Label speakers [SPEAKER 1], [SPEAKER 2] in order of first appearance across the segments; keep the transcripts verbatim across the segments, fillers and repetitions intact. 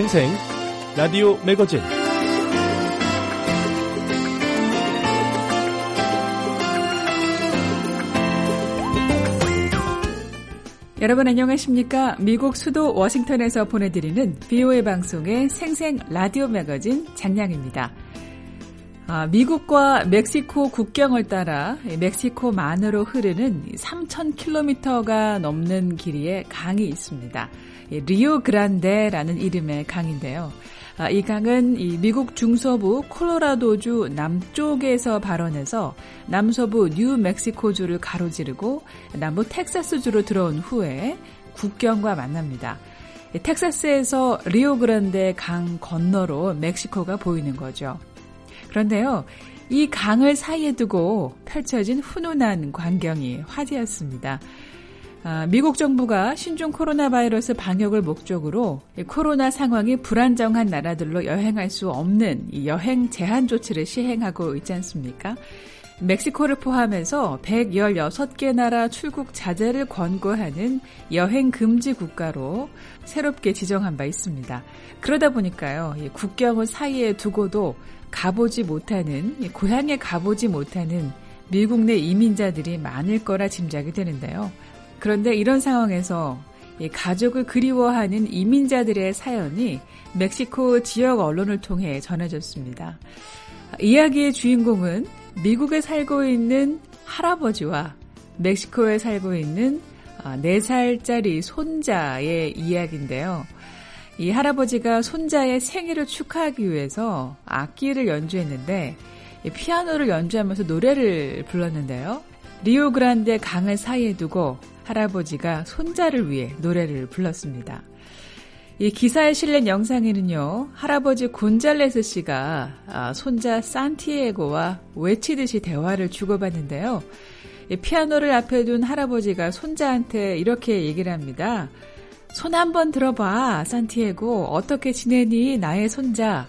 [SPEAKER 1] 생생 라디오 매거진
[SPEAKER 2] 여러분 안녕하십니까? 미국 수도 워싱턴에서 보내드리는 비오에이 방송의 생생 라디오 매거진 장량입니다. 아, 미국과 멕시코 국경을 따라 멕시코만으로 흐르는 삼천 킬로미터가 넘는 길이의 강이 있습니다. 리오 그란데라는 이름의 강인데요. 아, 이 강은 이 미국 중서부 콜로라도주 남쪽에서 발원해서 남서부 뉴멕시코주를 가로지르고 남부 텍사스주로 들어온 후에 국경과 만납니다. 텍사스에서 리오 그란데 강 건너로 멕시코가 보이는 거죠. 그런데요, 이 강을 사이에 두고 펼쳐진 훈훈한 광경이 화제였습니다. 아, 미국 정부가 신종 코로나 바이러스 방역을 목적으로 코로나 상황이 불안정한 나라들로 여행할 수 없는 이 여행 제한 조치를 시행하고 있지 않습니까? 멕시코를 포함해서 백십육 개 나라 출국 자제를 권고하는 여행 금지 국가로 새롭게 지정한 바 있습니다. 그러다 보니까요, 이 국경을 사이에 두고도 가보지 못하는, 고향에 가보지 못하는 미국 내 이민자들이 많을 거라 짐작이 되는데요. 그런데 이런 상황에서 가족을 그리워하는 이민자들의 사연이 멕시코 지역 언론을 통해 전해졌습니다. 이야기의 주인공은 미국에 살고 있는 할아버지와 멕시코에 살고 있는 네 살짜리 손자의 이야기인데요. 이 할아버지가 손자의 생일을 축하하기 위해서 악기를 연주했는데 피아노를 연주하면서 노래를 불렀는데요. 리오 그란데 강을 사이에 두고 할아버지가 손자를 위해 노래를 불렀습니다. 이 기사에 실린 영상에는요, 할아버지 곤잘레스 씨가 손자 산티에고와 외치듯이 대화를 주고받는데요. 피아노를 앞에 둔 할아버지가 손자한테 이렇게 얘기를 합니다. 손 한번 들어봐, 산티에고. 어떻게 지내니, 나의 손자.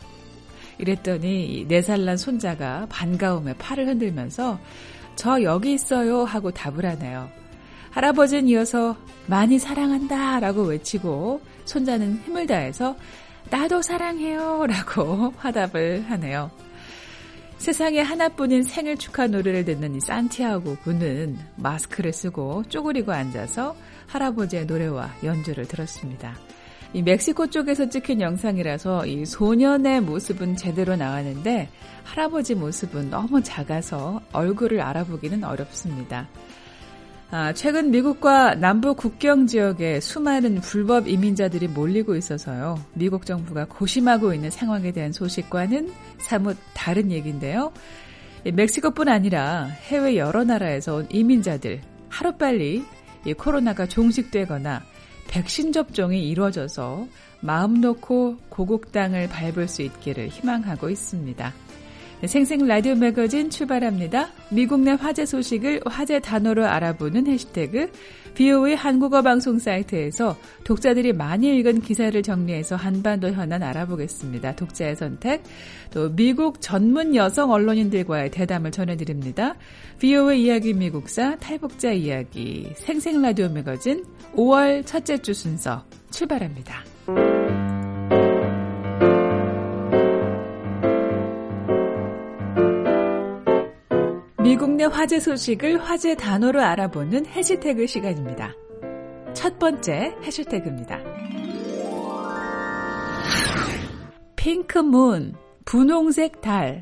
[SPEAKER 2] 이랬더니 네 살 난 손자가 반가움에 팔을 흔들면서 저 여기 있어요 하고 답을 하네요. 할아버지는 이어서 많이 사랑한다 라고 외치고 손자는 힘을 다해서 나도 사랑해요 라고 화답을 하네요. 세상에 하나뿐인 생일 축하 노래를 듣는 이 산티아고 군은 마스크를 쓰고 쪼그리고 앉아서 할아버지의 노래와 연주를 들었습니다. 이 멕시코 쪽에서 찍힌 영상이라서 이 소년의 모습은 제대로 나왔는데 할아버지 모습은 너무 작아서 얼굴을 알아보기는 어렵습니다. 아, 최근 미국과 남부 국경 지역에 수많은 불법 이민자들이 몰리고 있어서요. 미국 정부가 고심하고 있는 상황에 대한 소식과는 사뭇 다른 얘기인데요. 멕시코뿐 아니라 해외 여러 나라에서 온 이민자들 하루빨리 이 코로나가 종식되거나 백신 접종이 이루어져서 마음 놓고 고국 땅을 밟을 수 있기를 희망하고 있습니다. 생생 라디오 매거진 출발합니다. 미국 내 화제 소식을 화제 단어로 알아보는 해시태그 비오에이 한국어 방송 사이트에서 독자들이 많이 읽은 기사를 정리해서 한반도 현안 알아보겠습니다. 독자의 선택, 또 미국 전문 여성 언론인들과의 대담을 전해드립니다. 비오에이 이야기 미국사 탈북자 이야기 생생 라디오 매거진 오월 첫째 주 순서 출발합니다. 미국 내 화제 소식을 화제 단어로 알아보는 해시태그 시간입니다. 첫 번째 해시태그입니다. 핑크문, 분홍색 달.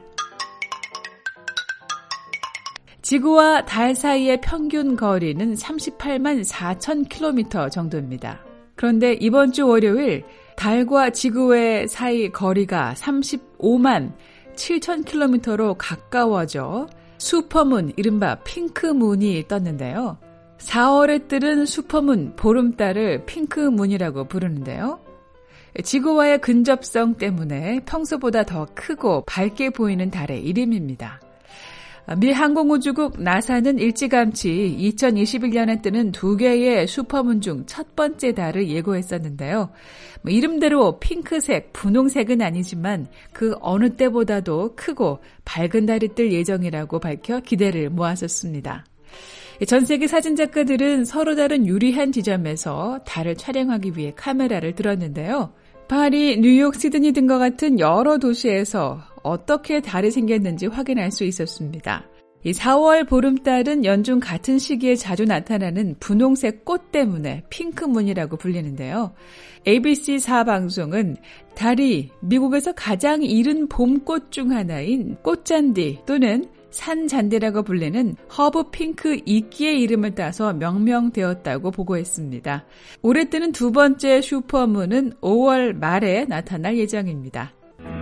[SPEAKER 2] 지구와 달 사이의 평균 거리는 삼십팔만 사천 킬로미터 정도입니다. 그런데 이번 주 월요일 달과 지구의 사이 거리가 삼십오만 칠천 킬로미터로 가까워져 슈퍼문, 이른바 핑크문이 떴는데요. 사월에 뜨는 슈퍼문, 보름달을 핑크문이라고 부르는데요. 지구와의 근접성 때문에 평소보다 더 크고 밝게 보이는 달의 이름입니다. 미 항공우주국 나사는 일찌감치 이천이십일 년에 뜨는 두 개의 슈퍼문 중 첫 번째 달을 예고했었는데요. 뭐 이름대로 핑크색, 분홍색은 아니지만 그 어느 때보다도 크고 밝은 달이 뜰 예정이라고 밝혀 기대를 모았었습니다. 전 세계 사진작가들은 서로 다른 유리한 지점에서 달을 촬영하기 위해 카메라를 들었는데요. 파리, 뉴욕, 시드니 등과 같은 여러 도시에서 어떻게 달이 생겼는지 확인할 수 있었습니다. 이 사월 보름달은 연중 같은 시기에 자주 나타나는 분홍색 꽃 때문에 핑크문이라고 불리는데요. 에이비씨 사 방송은 달이 미국에서 가장 이른 봄꽃 중 하나인 꽃잔디 또는 산잔디라고 불리는 허브 핑크 이끼의 이름을 따서 명명되었다고 보고했습니다. 올해 뜨는 두 번째 슈퍼문은 오월 말에 나타날 예정입니다.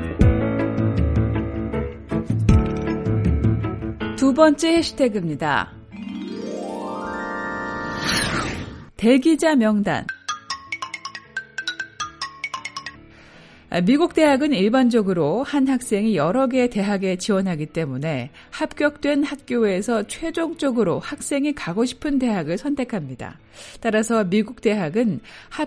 [SPEAKER 2] 두 번째 해시태그입니다. 대기자 명단. 미국 대학은 일반적으로 한 학생이 여러 개의 대학에 지원하기 때문에 합격된 학교에서 최종적으로 학생이 가고 싶은 대학을 선택합니다. 따라서 미국 대학은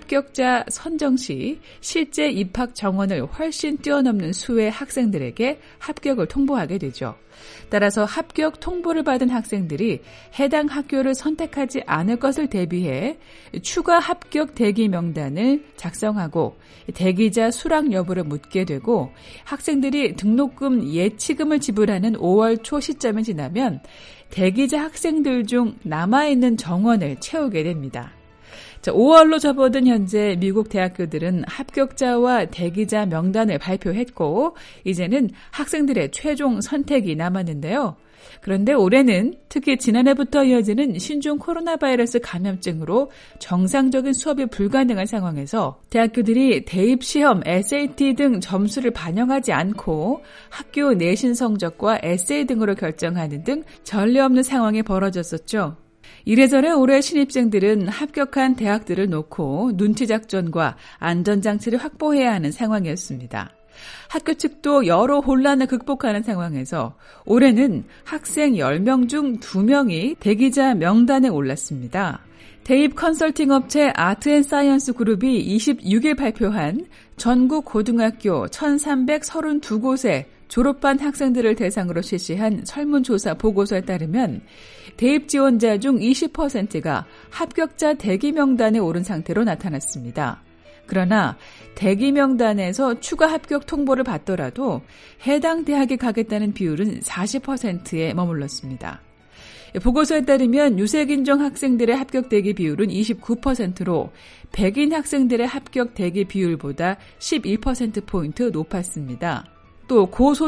[SPEAKER 2] 합격자 선정 시 실제 입학 정원을 훨씬 뛰어넘는 수의 학생들에게 합격을 통보하게 되죠. 따라서 합격 통보를 받은 학생들이 해당 학교를 선택하지 않을 것을 대비해 추가 합격 대기 명단을 작성하고 대기자 수락 여부를 묻게 되고 학생들이 등록금 예치금을 지불하는 오월 초 시점이 지나면 대기자 학생들 중 남아있는 정원을 채우게 됩니다. 자, 오월로 접어든 현재 미국 대학교들은 합격자와 대기자 명단을 발표했고 이제는 학생들의 최종 선택이 남았는데요. 그런데 올해는 특히 지난해부터 이어지는 신종 코로나 바이러스 감염증으로 정상적인 수업이 불가능한 상황에서 대학교들이 대입시험, 에스에이티 등 점수를 반영하지 않고 학교 내신 성적과 에세이 등으로 결정하는 등 전례 없는 상황이 벌어졌었죠. 이래저래 올해 신입생들은 합격한 대학들을 놓고 눈치작전과 안전장치를 확보해야 하는 상황이었습니다. 학교 측도 여러 혼란을 극복하는 상황에서 올해는 학생 열 명 중 두 명이 대기자 명단에 올랐습니다. 대입 컨설팅 업체 아트앤사이언스 그룹이 이십육 일 발표한 전국 고등학교 천삼백삼십이 곳에 졸업반 학생들을 대상으로 실시한 설문조사 보고서에 따르면 대입 지원자 중 이십 퍼센트가 합격자 대기 명단에 오른 상태로 나타났습니다. 그러나 대기 명단에서 추가 합격 통보를 받더라도 해당 대학에 가겠다는 비율은 사십 퍼센트에 머물렀습니다. 보고서에 따르면 유색인종 학생들의 합격 대기 비율은 이십구 퍼센트로 백인 학생들의 합격 대기 비율보다 십일 퍼센트포인트 높았습니다. 또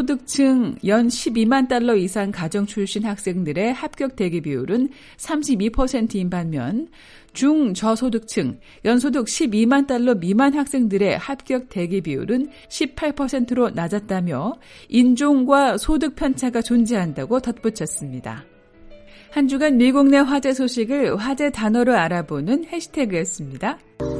[SPEAKER 2] 고소득층 연 십이만 달러 이상 가정 출신 학생들의 합격 대기 비율은 삼십이 퍼센트인 반면 중저소득층 연소득 십이만 달러 미만 학생들의 합격 대기 비율은 십팔 퍼센트로 낮았다며 인종과 소득 편차가 존재한다고 덧붙였습니다. 한 주간 미국 내 화제 소식을 화제 단어로 알아보는 해시태그였습니다.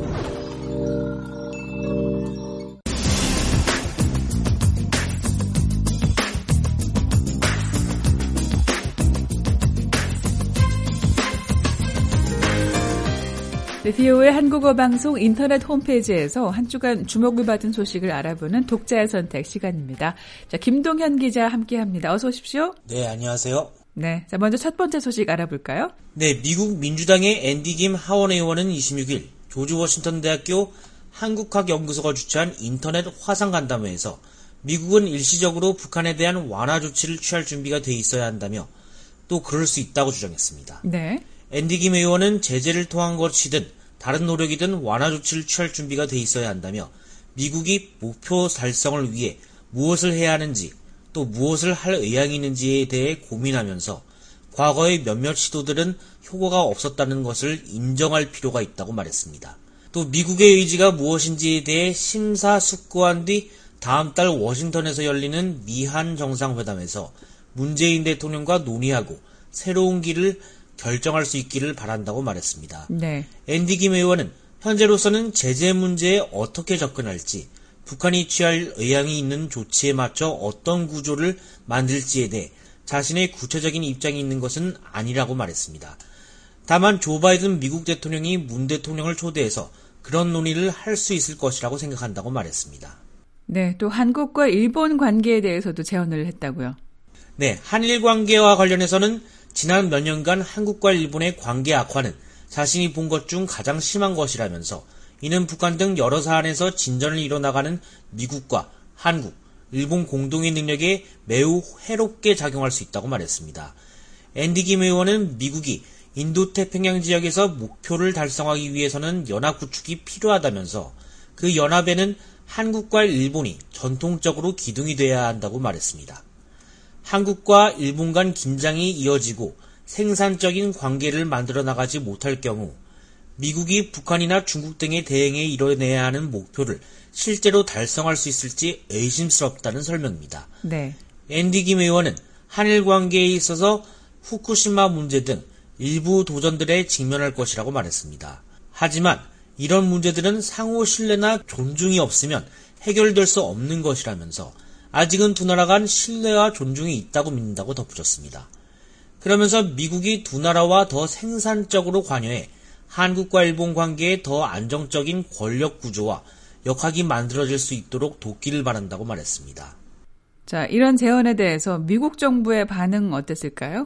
[SPEAKER 2] 비오의 한국어 방송 인터넷 홈페이지에서 한 주간 주목을 받은 소식을 알아보는 독자의 선택 시간입니다. 자, 김동현 기자 함께합니다. 어서 오십시오.
[SPEAKER 3] 네, 안녕하세요.
[SPEAKER 2] 네, 자 먼저 첫 번째 소식 알아볼까요?
[SPEAKER 3] 네, 미국 민주당의 앤디 김 하원 의원은 이십육 일 조지 워싱턴 대학교 한국학연구소가 주최한 인터넷 화상 간담회에서 미국은 일시적으로 북한에 대한 완화 조치를 취할 준비가 돼 있어야 한다며 또 그럴 수 있다고 주장했습니다.
[SPEAKER 2] 네.
[SPEAKER 3] 앤디 김 의원은 제재를 통한 것이든 다른 노력이든 완화 조치를 취할 준비가 돼 있어야 한다며 미국이 목표 달성을 위해 무엇을 해야 하는지 또 무엇을 할 의향이 있는지에 대해 고민하면서 과거의 몇몇 시도들은 효과가 없었다는 것을 인정할 필요가 있다고 말했습니다. 또 미국의 의지가 무엇인지에 대해 심사숙고한 뒤 다음 달 워싱턴에서 열리는 미한 정상회담에서 문재인 대통령과 논의하고 새로운 길을 결정할 수 있기를 바란다고 말했습니다.
[SPEAKER 2] 네.
[SPEAKER 3] 앤디 김 의원은 현재로서는 제재 문제에 어떻게 접근할지, 북한이 취할 의향이 있는 조치에 맞춰 어떤 구조를 만들지에 대해 자신의 구체적인 입장이 있는 것은 아니라고 말했습니다. 다만 조 바이든 미국 대통령이 문 대통령을 초대해서 그런 논의를 할 수 있을 것이라고 생각한다고 말했습니다.
[SPEAKER 2] 네, 또 한국과 일본 관계에 대해서도 제언을 했다고요.
[SPEAKER 3] 네, 한일 관계와 관련해서는 지난 몇 년간 한국과 일본의 관계 악화는 자신이 본 것 중 가장 심한 것이라면서 이는 북한 등 여러 사안에서 진전을 이뤄나가는 미국과 한국, 일본 공동의 능력에 매우 해롭게 작용할 수 있다고 말했습니다. 앤디 김 의원은 미국이 인도태평양 지역에서 목표를 달성하기 위해서는 연합 구축이 필요하다면서 그 연합에는 한국과 일본이 전통적으로 기둥이 돼야 한다고 말했습니다. 한국과 일본 간 긴장이 이어지고 생산적인 관계를 만들어 나가지 못할 경우 미국이 북한이나 중국 등의 대응에 이뤄내야 하는 목표를 실제로 달성할 수 있을지 의심스럽다는 설명입니다.
[SPEAKER 2] 네.
[SPEAKER 3] 앤디 김 의원은 한일 관계에 있어서 후쿠시마 문제 등 일부 도전들에 직면할 것이라고 말했습니다. 하지만 이런 문제들은 상호 신뢰나 존중이 없으면 해결될 수 없는 것이라면서 아직은 두 나라 간 신뢰와 존중이 있다고 믿는다고 덧붙였습니다. 그러면서 미국이 두 나라와 더 생산적으로 관여해 한국과 일본 관계에 더 안정적인 권력 구조와 역학이 만들어질 수 있도록 돕기를 바란다고 말했습니다.
[SPEAKER 2] 자, 이런 제언에 대해서 미국 정부의 반응 어땠을까요?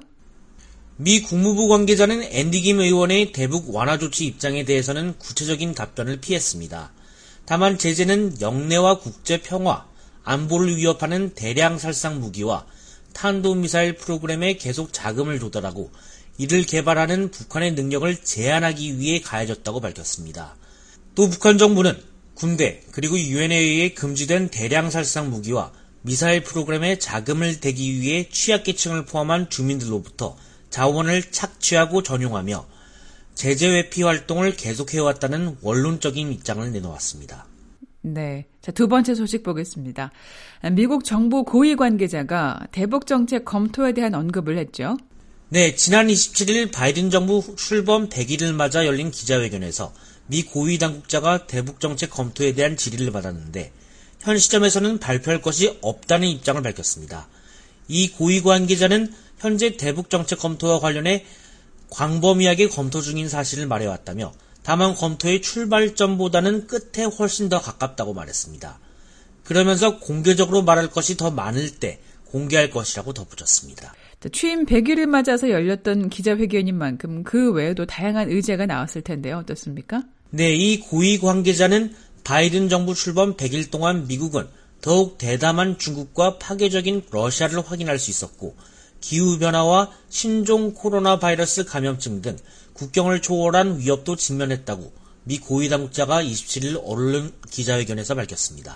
[SPEAKER 3] 미 국무부 관계자는 앤디 김 의원의 대북 완화 조치 입장에 대해서는 구체적인 답변을 피했습니다. 다만 제재는 영내와 국제 평화, 안보를 위협하는 대량 살상 무기와 탄도미사일 프로그램에 계속 자금을 조달하고 이를 개발하는 북한의 능력을 제한하기 위해 가해졌다고 밝혔습니다. 또 북한 정부는 군대 그리고 유엔에 의해 금지된 대량 살상 무기와 미사일 프로그램에 자금을 대기 위해 취약계층을 포함한 주민들로부터 자원을 착취하고 전용하며 제재 회피 활동을 계속해왔다는 원론적인 입장을 내놓았습니다.
[SPEAKER 2] 네. 자, 두 번째 소식 보겠습니다. 미국 정부 고위 관계자가 대북 정책 검토에 대한 언급을 했죠.
[SPEAKER 3] 네, 지난 이십칠일 바이든 정부 출범 백 일을 맞아 열린 기자회견에서 미 고위 당국자가 대북 정책 검토에 대한 질의를 받았는데 현 시점에서는 발표할 것이 없다는 입장을 밝혔습니다. 이 고위 관계자는 현재 대북 정책 검토와 관련해 광범위하게 검토 중인 사실을 말해왔다며 다만 검토의 출발점보다는 끝에 훨씬 더 가깝다고 말했습니다. 그러면서 공개적으로 말할 것이 더 많을 때 공개할 것이라고 덧붙였습니다.
[SPEAKER 2] 취임 백 일을 맞아서 열렸던 기자회견인 만큼 그 외에도 다양한 의제가 나왔을 텐데요. 어떻습니까?
[SPEAKER 3] 네, 이 고위 관계자는 바이든 정부 출범 백 일 동안 미국은 더욱 대담한 중국과 파괴적인 러시아를 확인할 수 있었고 기후변화와 신종 코로나 바이러스 감염증 등 국경을 초월한 위협도 직면했다고 미 고위 당국자가 이십칠일 언론 기자회견에서 밝혔습니다.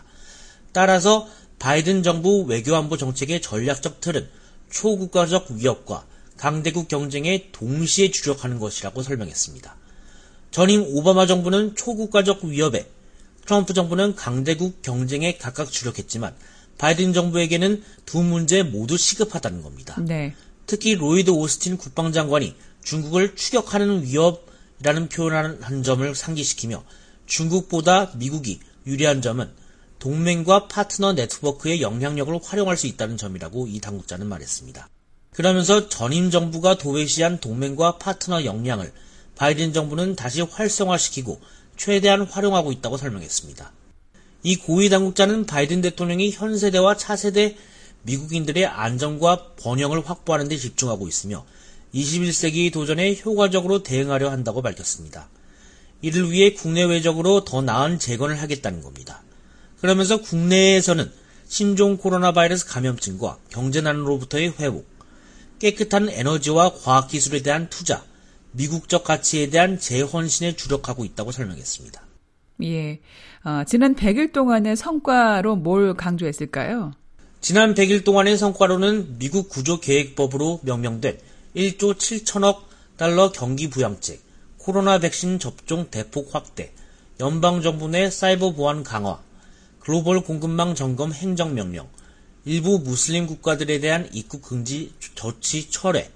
[SPEAKER 3] 따라서 바이든 정부 외교안보 정책의 전략적 틀은 초국가적 위협과 강대국 경쟁에 동시에 주력하는 것이라고 설명했습니다. 전임 오바마 정부는 초국가적 위협에, 트럼프 정부는 강대국 경쟁에 각각 주력했지만 바이든 정부에게는 두 문제 모두 시급하다는 겁니다.
[SPEAKER 2] 네.
[SPEAKER 3] 특히 로이드 오스틴 국방장관이 중국을 추격하는 위협이라는 표현을 한 점을 상기시키며 중국보다 미국이 유리한 점은 동맹과 파트너 네트워크의 영향력을 활용할 수 있다는 점이라고 이 당국자는 말했습니다. 그러면서 전임 정부가 도외시한 동맹과 파트너 역량을 바이든 정부는 다시 활성화시키고 최대한 활용하고 있다고 설명했습니다. 이 고위 당국자는 바이든 대통령이 현 세대와 차세대 미국인들의 안전과 번영을 확보하는 데 집중하고 있으며 이십일 세기 도전에 효과적으로 대응하려 한다고 밝혔습니다. 이를 위해 국내외적으로 더 나은 재건을 하겠다는 겁니다. 그러면서 국내에서는 신종 코로나 바이러스 감염증과 경제난으로부터의 회복, 깨끗한 에너지와 과학기술에 대한 투자, 미국적 가치에 대한 재헌신에 주력하고 있다고 설명했습니다.
[SPEAKER 2] 예, 어, 지난 백 일 동안의 성과로 뭘 강조했을까요?
[SPEAKER 3] 지난 백 일 동안의 성과로는 미국 구조계획법으로 명명된 일조 칠천억 달러 경기부양책, 코로나 백신 접종 대폭 확대, 연방정부 내 사이버 보안 강화, 글로벌 공급망 점검 행정명령, 일부 무슬림 국가들에 대한 입국 금지 조치 철회,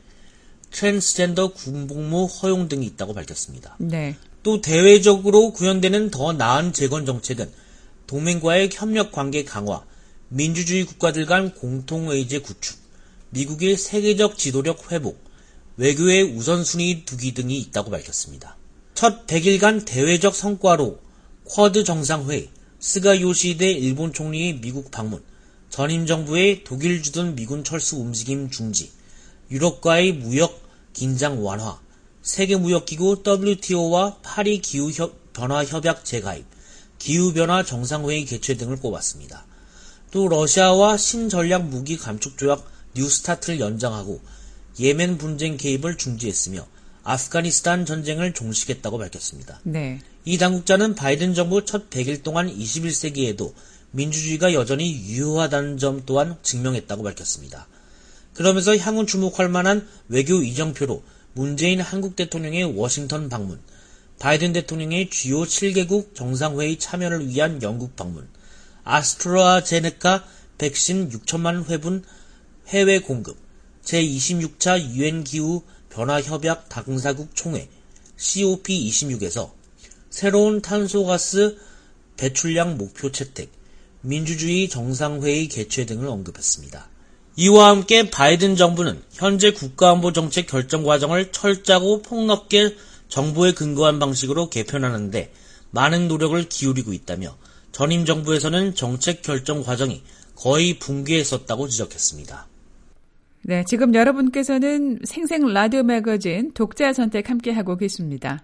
[SPEAKER 3] 트랜스젠더 군복무 허용 등이 있다고 밝혔습니다.
[SPEAKER 2] 네.
[SPEAKER 3] 또 대외적으로 구현되는 더 나은 재건 정책은 동맹과의 협력 관계 강화, 민주주의 국가들 간 공통의제 구축, 미국의 세계적 지도력 회복, 외교의 우선순위 두기 등이 있다고 밝혔습니다. 첫 백 일간 대외적 성과로 쿼드 정상회의, 스가 요시히데 일본 총리의 미국 방문, 전임 정부의 독일 주둔 미군 철수 움직임 중지, 유럽과의 무역 긴장 완화, 세계무역기구 더블유티오와 파리 기후협 변화협약 재가입, 기후변화 정상회의 개최 등을 꼽았습니다. 또 러시아와 신전략 무기 감축 조약 뉴스타트를 연장하고 예멘 분쟁 개입을 중지했으며 아프가니스탄 전쟁을 종식했다고 밝혔습니다.
[SPEAKER 2] 네.
[SPEAKER 3] 이 당국자는 바이든 정부 첫 백 일 동안 이십일 세기에도 민주주의가 여전히 유효하다는 점 또한 증명했다고 밝혔습니다. 그러면서 향후 주목할 만한 외교 이정표로 문재인 한국 대통령의 워싱턴 방문, 바이든 대통령의 주요 칠 개국 정상회의 참여를 위한 영국 방문, 아스트라제네카 백신 육천만 회분 해외 공급, 제이십육 차 유엔 기후 변화협약 당사국 총회 씨오피 이십육에서 새로운 탄소가스 배출량 목표 채택, 민주주의 정상회의 개최 등을 언급했습니다. 이와 함께 바이든 정부는 현재 국가안보 정책 결정 과정을 철저하고 폭넓게 정보에 근거한 방식으로 개편하는데 많은 노력을 기울이고 있다며 전임 정부에서는 정책 결정 과정이 거의 붕괴했었다고 지적했습니다.
[SPEAKER 2] 네, 지금 여러분께서는 생생 라디오 매거진 독자 선택 함께하고 계십니다.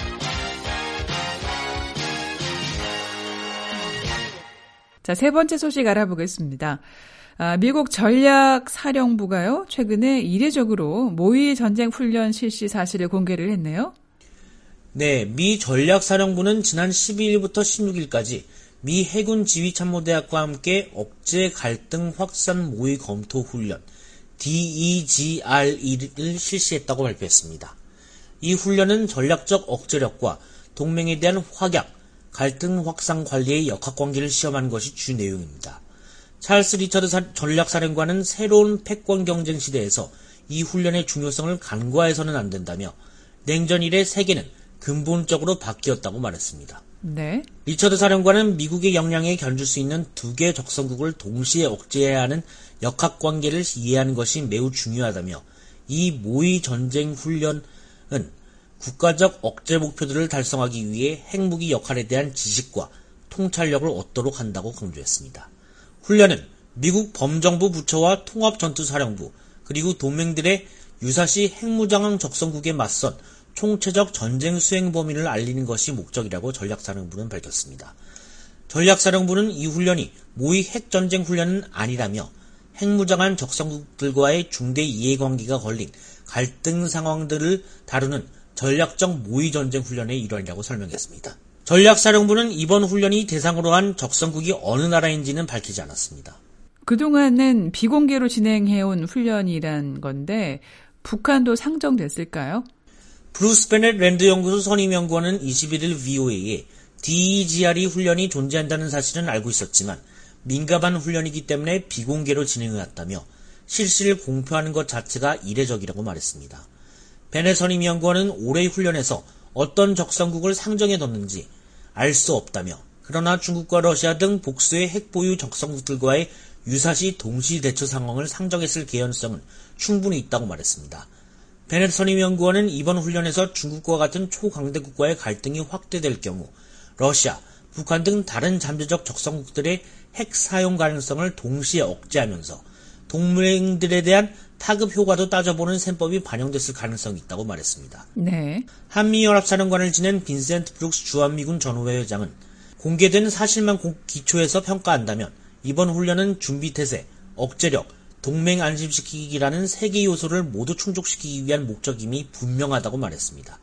[SPEAKER 2] 자, 세 번째 소식 알아보겠습니다. 아, 미국 전략사령부가요, 최근에 이례적으로 모의 전쟁 훈련 실시 사실을 공개를 했네요.
[SPEAKER 3] 네, 미 전략사령부는 지난 십이 일부터 십육 일까지 미 해군 지휘참모대학과 함께 억제 갈등 확산 모의 검토 훈련 디이지알이를 실시했다고 발표했습니다. 이 훈련은 전략적 억제력과 동맹에 대한 확약, 갈등 확산 관리의 역학관계를 시험한 것이 주 내용입니다. 찰스 리처드 사, 전략사령관은 새로운 패권 경쟁 시대에서 이 훈련의 중요성을 간과해서는 안 된다며 냉전 이래 세계는 근본적으로 바뀌었다고 말했습니다.
[SPEAKER 2] 네.
[SPEAKER 3] 리처드 사령관은 미국의 역량에 견줄 수 있는 두 개 적성국을 동시에 억제해야 하는 역학관계를 이해하는 것이 매우 중요하다며 이 모의 전쟁 훈련은 국가적 억제 목표들을 달성하기 위해 핵무기 역할에 대한 지식과 통찰력을 얻도록 한다고 강조했습니다. 훈련은 미국 범정부 부처와 통합전투사령부 그리고 동맹들의 유사시 핵무장항 적성국에 맞선 총체적 전쟁 수행 범위를 알리는 것이 목적이라고 전략사령부는 밝혔습니다. 전략사령부는 이 훈련이 모의 핵전쟁 훈련은 아니라며 핵무장한 적성국들과의 중대 이해관계가 걸린 갈등 상황들을 다루는 전략적 모의전쟁 훈련의 일환이라고 설명했습니다. 전략사령부는 이번 훈련이 대상으로 한 적성국이 어느 나라인지는 밝히지 않았습니다.
[SPEAKER 2] 그동안은 비공개로 진행해온 훈련이란 건데 북한도 상정됐을까요?
[SPEAKER 3] 브루스 베넷 랜드 연구소 선임 연구원은 이십일 일 브이오에이에 디이지알이 훈련이 존재한다는 사실은 알고 있었지만 민감한 훈련이기 때문에 비공개로 진행해왔다며 실시를 공표하는 것 자체가 이례적이라고 말했습니다. 베넷 선임 연구원은 올해의 훈련에서 어떤 적성국을 상정해뒀는지 알 수 없다며 그러나 중국과 러시아 등 복수의 핵보유 적성국들과의 유사시 동시 대처 상황을 상정했을 개연성은 충분히 있다고 말했습니다. 베넷 선임 연구원은 이번 훈련에서 중국과 같은 초강대국과의 갈등이 확대될 경우 러시아, 북한 등 다른 잠재적 적성국들의 핵 사용 가능성을 동시에 억제하면서 동맹들에 대한 타급 효과도 따져보는 셈법이 반영됐을 가능성이 있다고 말했습니다.
[SPEAKER 2] 네.
[SPEAKER 3] 한미연합사령관을 지낸 빈센트 브룩스 주한미군 전후회 회장은 공개된 사실만 기초해서 평가한다면 이번 훈련은 준비태세, 억제력, 동맹 안심시키기라는 세 개 요소를 모두 충족시키기 위한 목적임이 분명하다고 말했습니다.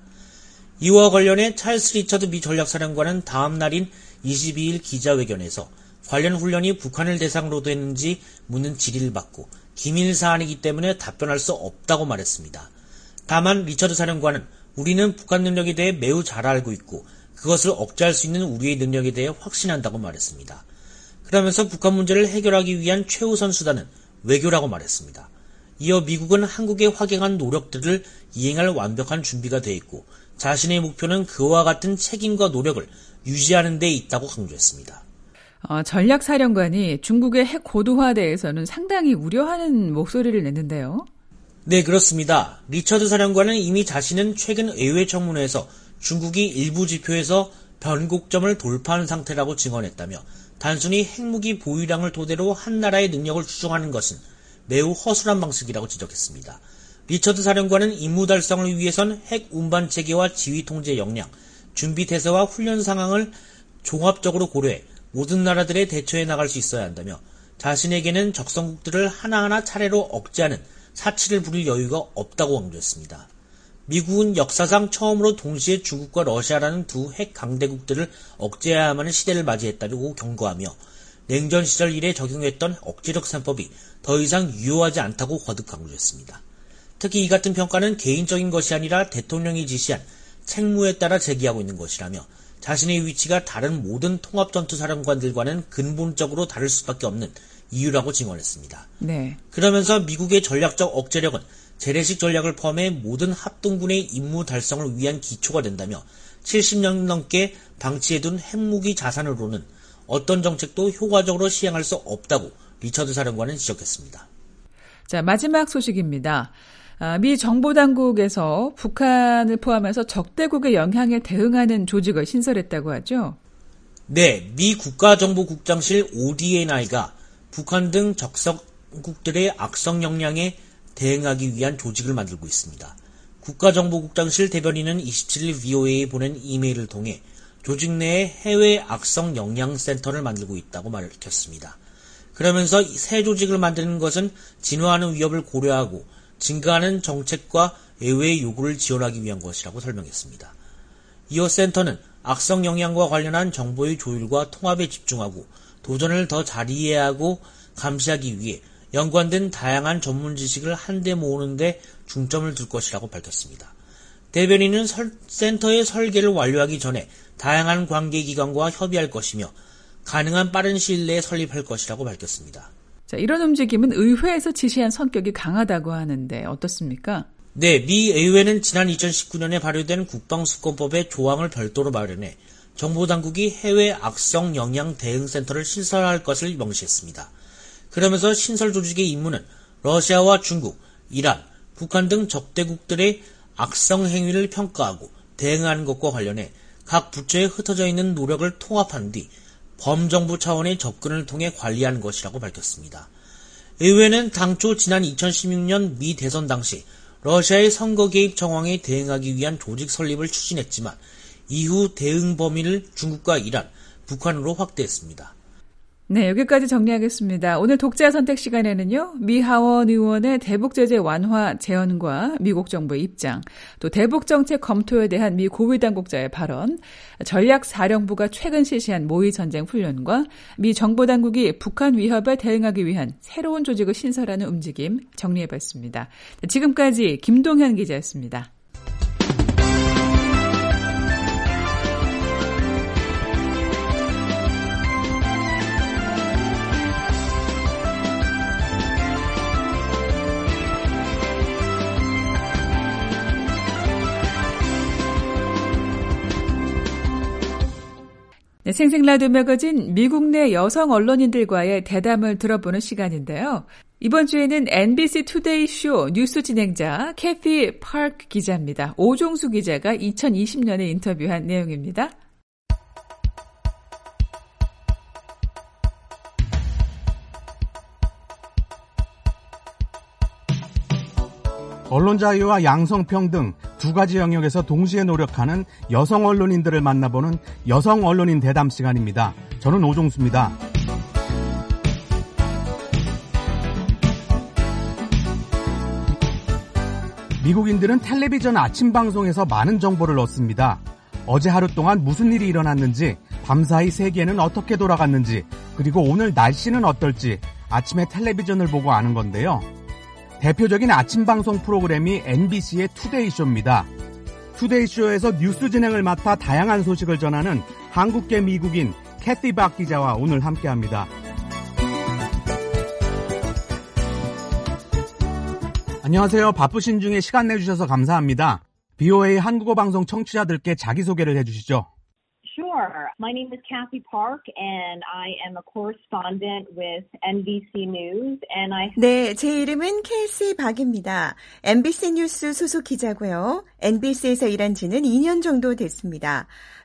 [SPEAKER 3] 이와 관련해 찰스 리처드 미 전략사령관은 다음 날인 이십이 일 기자회견에서 관련 훈련이 북한을 대상으로 됐는지 묻는 질의를 받고 기밀 사안이기 때문에 답변할 수 없다고 말했습니다. 다만 리처드 사령관은 우리는 북한 능력에 대해 매우 잘 알고 있고 그것을 억제할 수 있는 우리의 능력에 대해 확신한다고 말했습니다. 그러면서 북한 문제를 해결하기 위한 최우선 수단은 외교라고 말했습니다. 이어 미국은 한국의 확행한 노력들을 이행할 완벽한 준비가 되어 있고 자신의 목표는 그와 같은 책임과 노력을 유지하는 데 있다고 강조했습니다.
[SPEAKER 2] 어, 전략사령관이 중국의 핵 고도화에 대해서는 상당히 우려하는 목소리를 냈는데요.
[SPEAKER 3] 네, 그렇습니다. 리처드 사령관은 이미 자신은 최근 의회 청문회에서 중국이 일부 지표에서 변곡점을 돌파한 상태라고 증언했다며 단순히 핵무기 보유량을 토대로 한 나라의 능력을 추정하는 것은 매우 허술한 방식이라고 지적했습니다. 리처드 사령관은 임무 달성을 위해선 핵 운반 체계와 지휘 통제 역량, 준비 태세와 훈련 상황을 종합적으로 고려해 모든 나라들에 대처해 나갈 수 있어야 한다며 자신에게는 적성국들을 하나하나 차례로 억제하는 사치를 부릴 여유가 없다고 강조했습니다. 미국은 역사상 처음으로 동시에 중국과 러시아라는 두 핵 강대국들을 억제해야만 하는 시대를 맞이했다고 경고하며 냉전 시절 이래 적용했던 억제력 삼법이 더 이상 유효하지 않다고 거듭 강조했습니다. 특히 이 같은 평가는 개인적인 것이 아니라 대통령이 지시한 책무에 따라 제기하고 있는 것이라며 자신의 위치가 다른 모든 통합전투사령관들과는 근본적으로 다를 수밖에 없는 이유라고 증언했습니다.
[SPEAKER 2] 네.
[SPEAKER 3] 그러면서 미국의 전략적 억제력은 재래식 전략을 포함해 모든 합동군의 임무 달성을 위한 기초가 된다며 칠십 년 넘게 방치해둔 핵무기 자산으로는 어떤 정책도 효과적으로 시행할 수 없다고 리처드 사령관은 지적했습니다.
[SPEAKER 2] 자, 마지막 소식입니다. 미 정보당국에서 북한을 포함해서 적대국의 영향에 대응하는 조직을 신설했다고 하죠?
[SPEAKER 3] 네, 미 국가정보국장실 오디엔아이가 북한 등 적성국들의 악성 역량에 대응하기 위한 조직을 만들고 있습니다. 국가정보국장실 대변인은 이십칠 일 브이오에이에 보낸 이메일을 통해 조직 내에 해외 악성 역량센터를 만들고 있다고 밝혔습니다. 그러면서 새 조직을 만드는 것은 진화하는 위협을 고려하고 증가하는 정책과 외외의 요구를 지원하기 위한 것이라고 설명했습니다. 이어 센터는 악성 역량과 관련한 정보의 조율과 통합에 집중하고 도전을 더 잘 이해하고 감시하기 위해 연관된 다양한 전문 지식을 한데 모으는 데 중점을 둘 것이라고 밝혔습니다. 대변인은 설, 센터의 설계를 완료하기 전에 다양한 관계기관과 협의할 것이며 가능한 빠른 시일 내에 설립할 것이라고 밝혔습니다.
[SPEAKER 2] 자, 이런 움직임은 의회에서 지시한 성격이 강하다고 하는데 어떻습니까?
[SPEAKER 3] 네, 미 의회는 지난 이천십구 년에 발효된 국방수권법의 조항을 별도로 마련해 정보당국이 해외 악성 역량 대응센터를 신설할 것을 명시했습니다. 그러면서 신설 조직의 임무는 러시아와 중국, 이란, 북한 등 적대국들의 악성 행위를 평가하고 대응하는 것과 관련해 각 부처에 흩어져 있는 노력을 통합한 뒤 범정부 차원의 접근을 통해 관리하는 것이라고 밝혔습니다. 의회는 당초 지난 이천십육 년 미 대선 당시 러시아의 선거 개입 정황에 대응하기 위한 조직 설립을 추진했지만 이후 대응 범위를 중국과 이란, 북한으로 확대했습니다.
[SPEAKER 2] 네, 여기까지 정리하겠습니다. 오늘 독자 선택 시간에는요, 미 하원 의원의 대북 제재 완화 제언과 미국 정부의 입장, 또 대북 정책 검토에 대한 미 고위 당국자의 발언, 전략사령부가 최근 실시한 모의 전쟁 훈련과 미 정보 당국이 북한 위협에 대응하기 위한 새로운 조직을 신설하는 움직임 정리해봤습니다. 지금까지 김동현 기자였습니다. 네, 생생라디오 매거진 미국 내 여성 언론인들과의 대담을 들어보는 시간인데요. 이번 주에는 엠비씨 투데이 쇼 뉴스 진행자 캐티 파크 기자입니다. 오종수 기자가 이천이십 년에 인터뷰한 내용입니다.
[SPEAKER 4] 언론 자유와 양성평등 두 가지 영역에서 동시에 노력하는 여성 언론인들을 만나보는 여성 언론인 대담 시간입니다. 저는 오종수입니다. 미국인들은 텔레비전 아침 방송에서 많은 정보를 얻습니다. 어제 하루 동안 무슨 일이 일어났는지, 밤사이 세계는 어떻게 돌아갔는지, 그리고 오늘 날씨는 어떨지 아침에 텔레비전을 보고 아는 건데요. 대표적인 아침 방송 프로그램이 엠비씨의 투데이쇼입니다. 투데이쇼에서 뉴스 진행을 맡아 다양한 소식을 전하는 한국계 미국인 캐티 박 기자와 오늘 함께합니다. 안녕하세요. 바쁘신 중에 시간 내주셔서 감사합니다. 브이오에이 한국어 방송 청취자들께 자기소개를 해주시죠.
[SPEAKER 5] Sure. My name is Kathy Park, and I am a correspondent with 엔비씨 News, and I...
[SPEAKER 6] 네, 제 이름은 캐시 박입니다. 엠비씨 뉴스 소속 기자고요. 엔비씨에서 일한 지는 이 년 정도 됐습니다.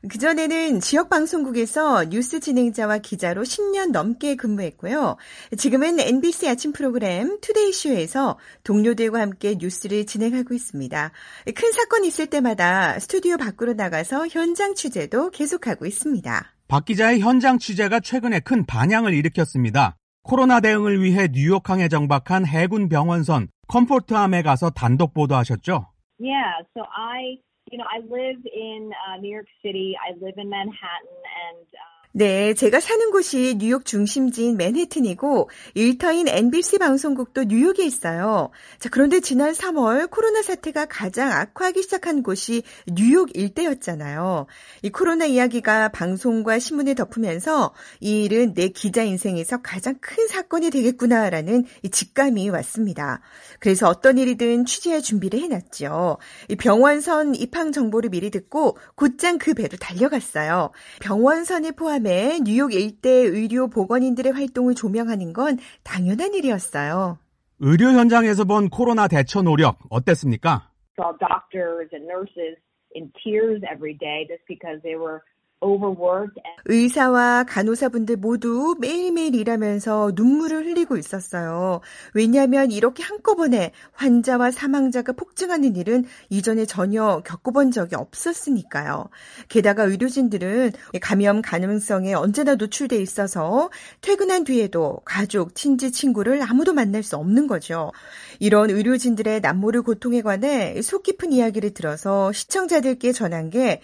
[SPEAKER 6] 그전에는 지역방송국에서 뉴스 진행자와 기자로 십 년 넘게 근무했고요. 지금은 엔비씨 아침 프로그램 투데이쇼에서 동료들과 함께 뉴스를 진행하고 있습니다. 큰 사건이 있을 때마다 스튜디오 밖으로 나가서 현장 취재도 계속하고 있습니다.
[SPEAKER 4] 박 기자의 현장 취재가 최근에 큰 반향을 일으켰습니다. 코로나 대응을 위해 뉴욕항에 정박한 해군 병원선 컴포트함에 가서 단독 보도하셨죠?
[SPEAKER 5] Yeah, so I, you know, I live in uh, New York City. I live in Manhattan, and uh,
[SPEAKER 6] 네, 제가 사는 곳이 뉴욕 중심지인 맨해튼이고 일터인 엔비씨 방송국도 뉴욕에 있어요. 자, 그런데 지난 삼월 코로나 사태가 가장 악화하기 시작한 곳이 뉴욕 일대였잖아요. 이 코로나 이야기가 방송과 신문에 덮으면서 이 일은 내 기자 인생에서 가장 큰 사건이 되겠구나라는 이 직감이 왔습니다. 그래서 어떤 일이든 취재할 준비를 해놨죠. 이 병원선 입항 정보를 미리 듣고 곧장 그 배로 달려갔어요. 병원선에 포함 뉴욕 일대 의료 보건인들의 활동을 조명하는 건 당연한 일이었어요.
[SPEAKER 4] 의료 현장에서 본 코로나 대처 노력 어땠습니까?
[SPEAKER 5] saw doctors and nurses in tears every day just because they were overworked. And
[SPEAKER 6] 의사와 간호사분들 모두 매일매일 일하면서 눈물을 흘리고 있었어요. 왜냐하면 이렇게 한꺼번에 환자와 사망자가 폭증하는 일은 이전에 전혀 겪어본 적이 없었으니까요. 게다가 의료진들은 감염 가능성에 언제나 노출돼 있어서 퇴근한 뒤에도 가족, 친지, 친구를 아무도 만날 수 없는 거죠. 이런 의료진들의 남모를 고통에 관해 속 깊은 이야기를 들어서 시청자들께 전한 게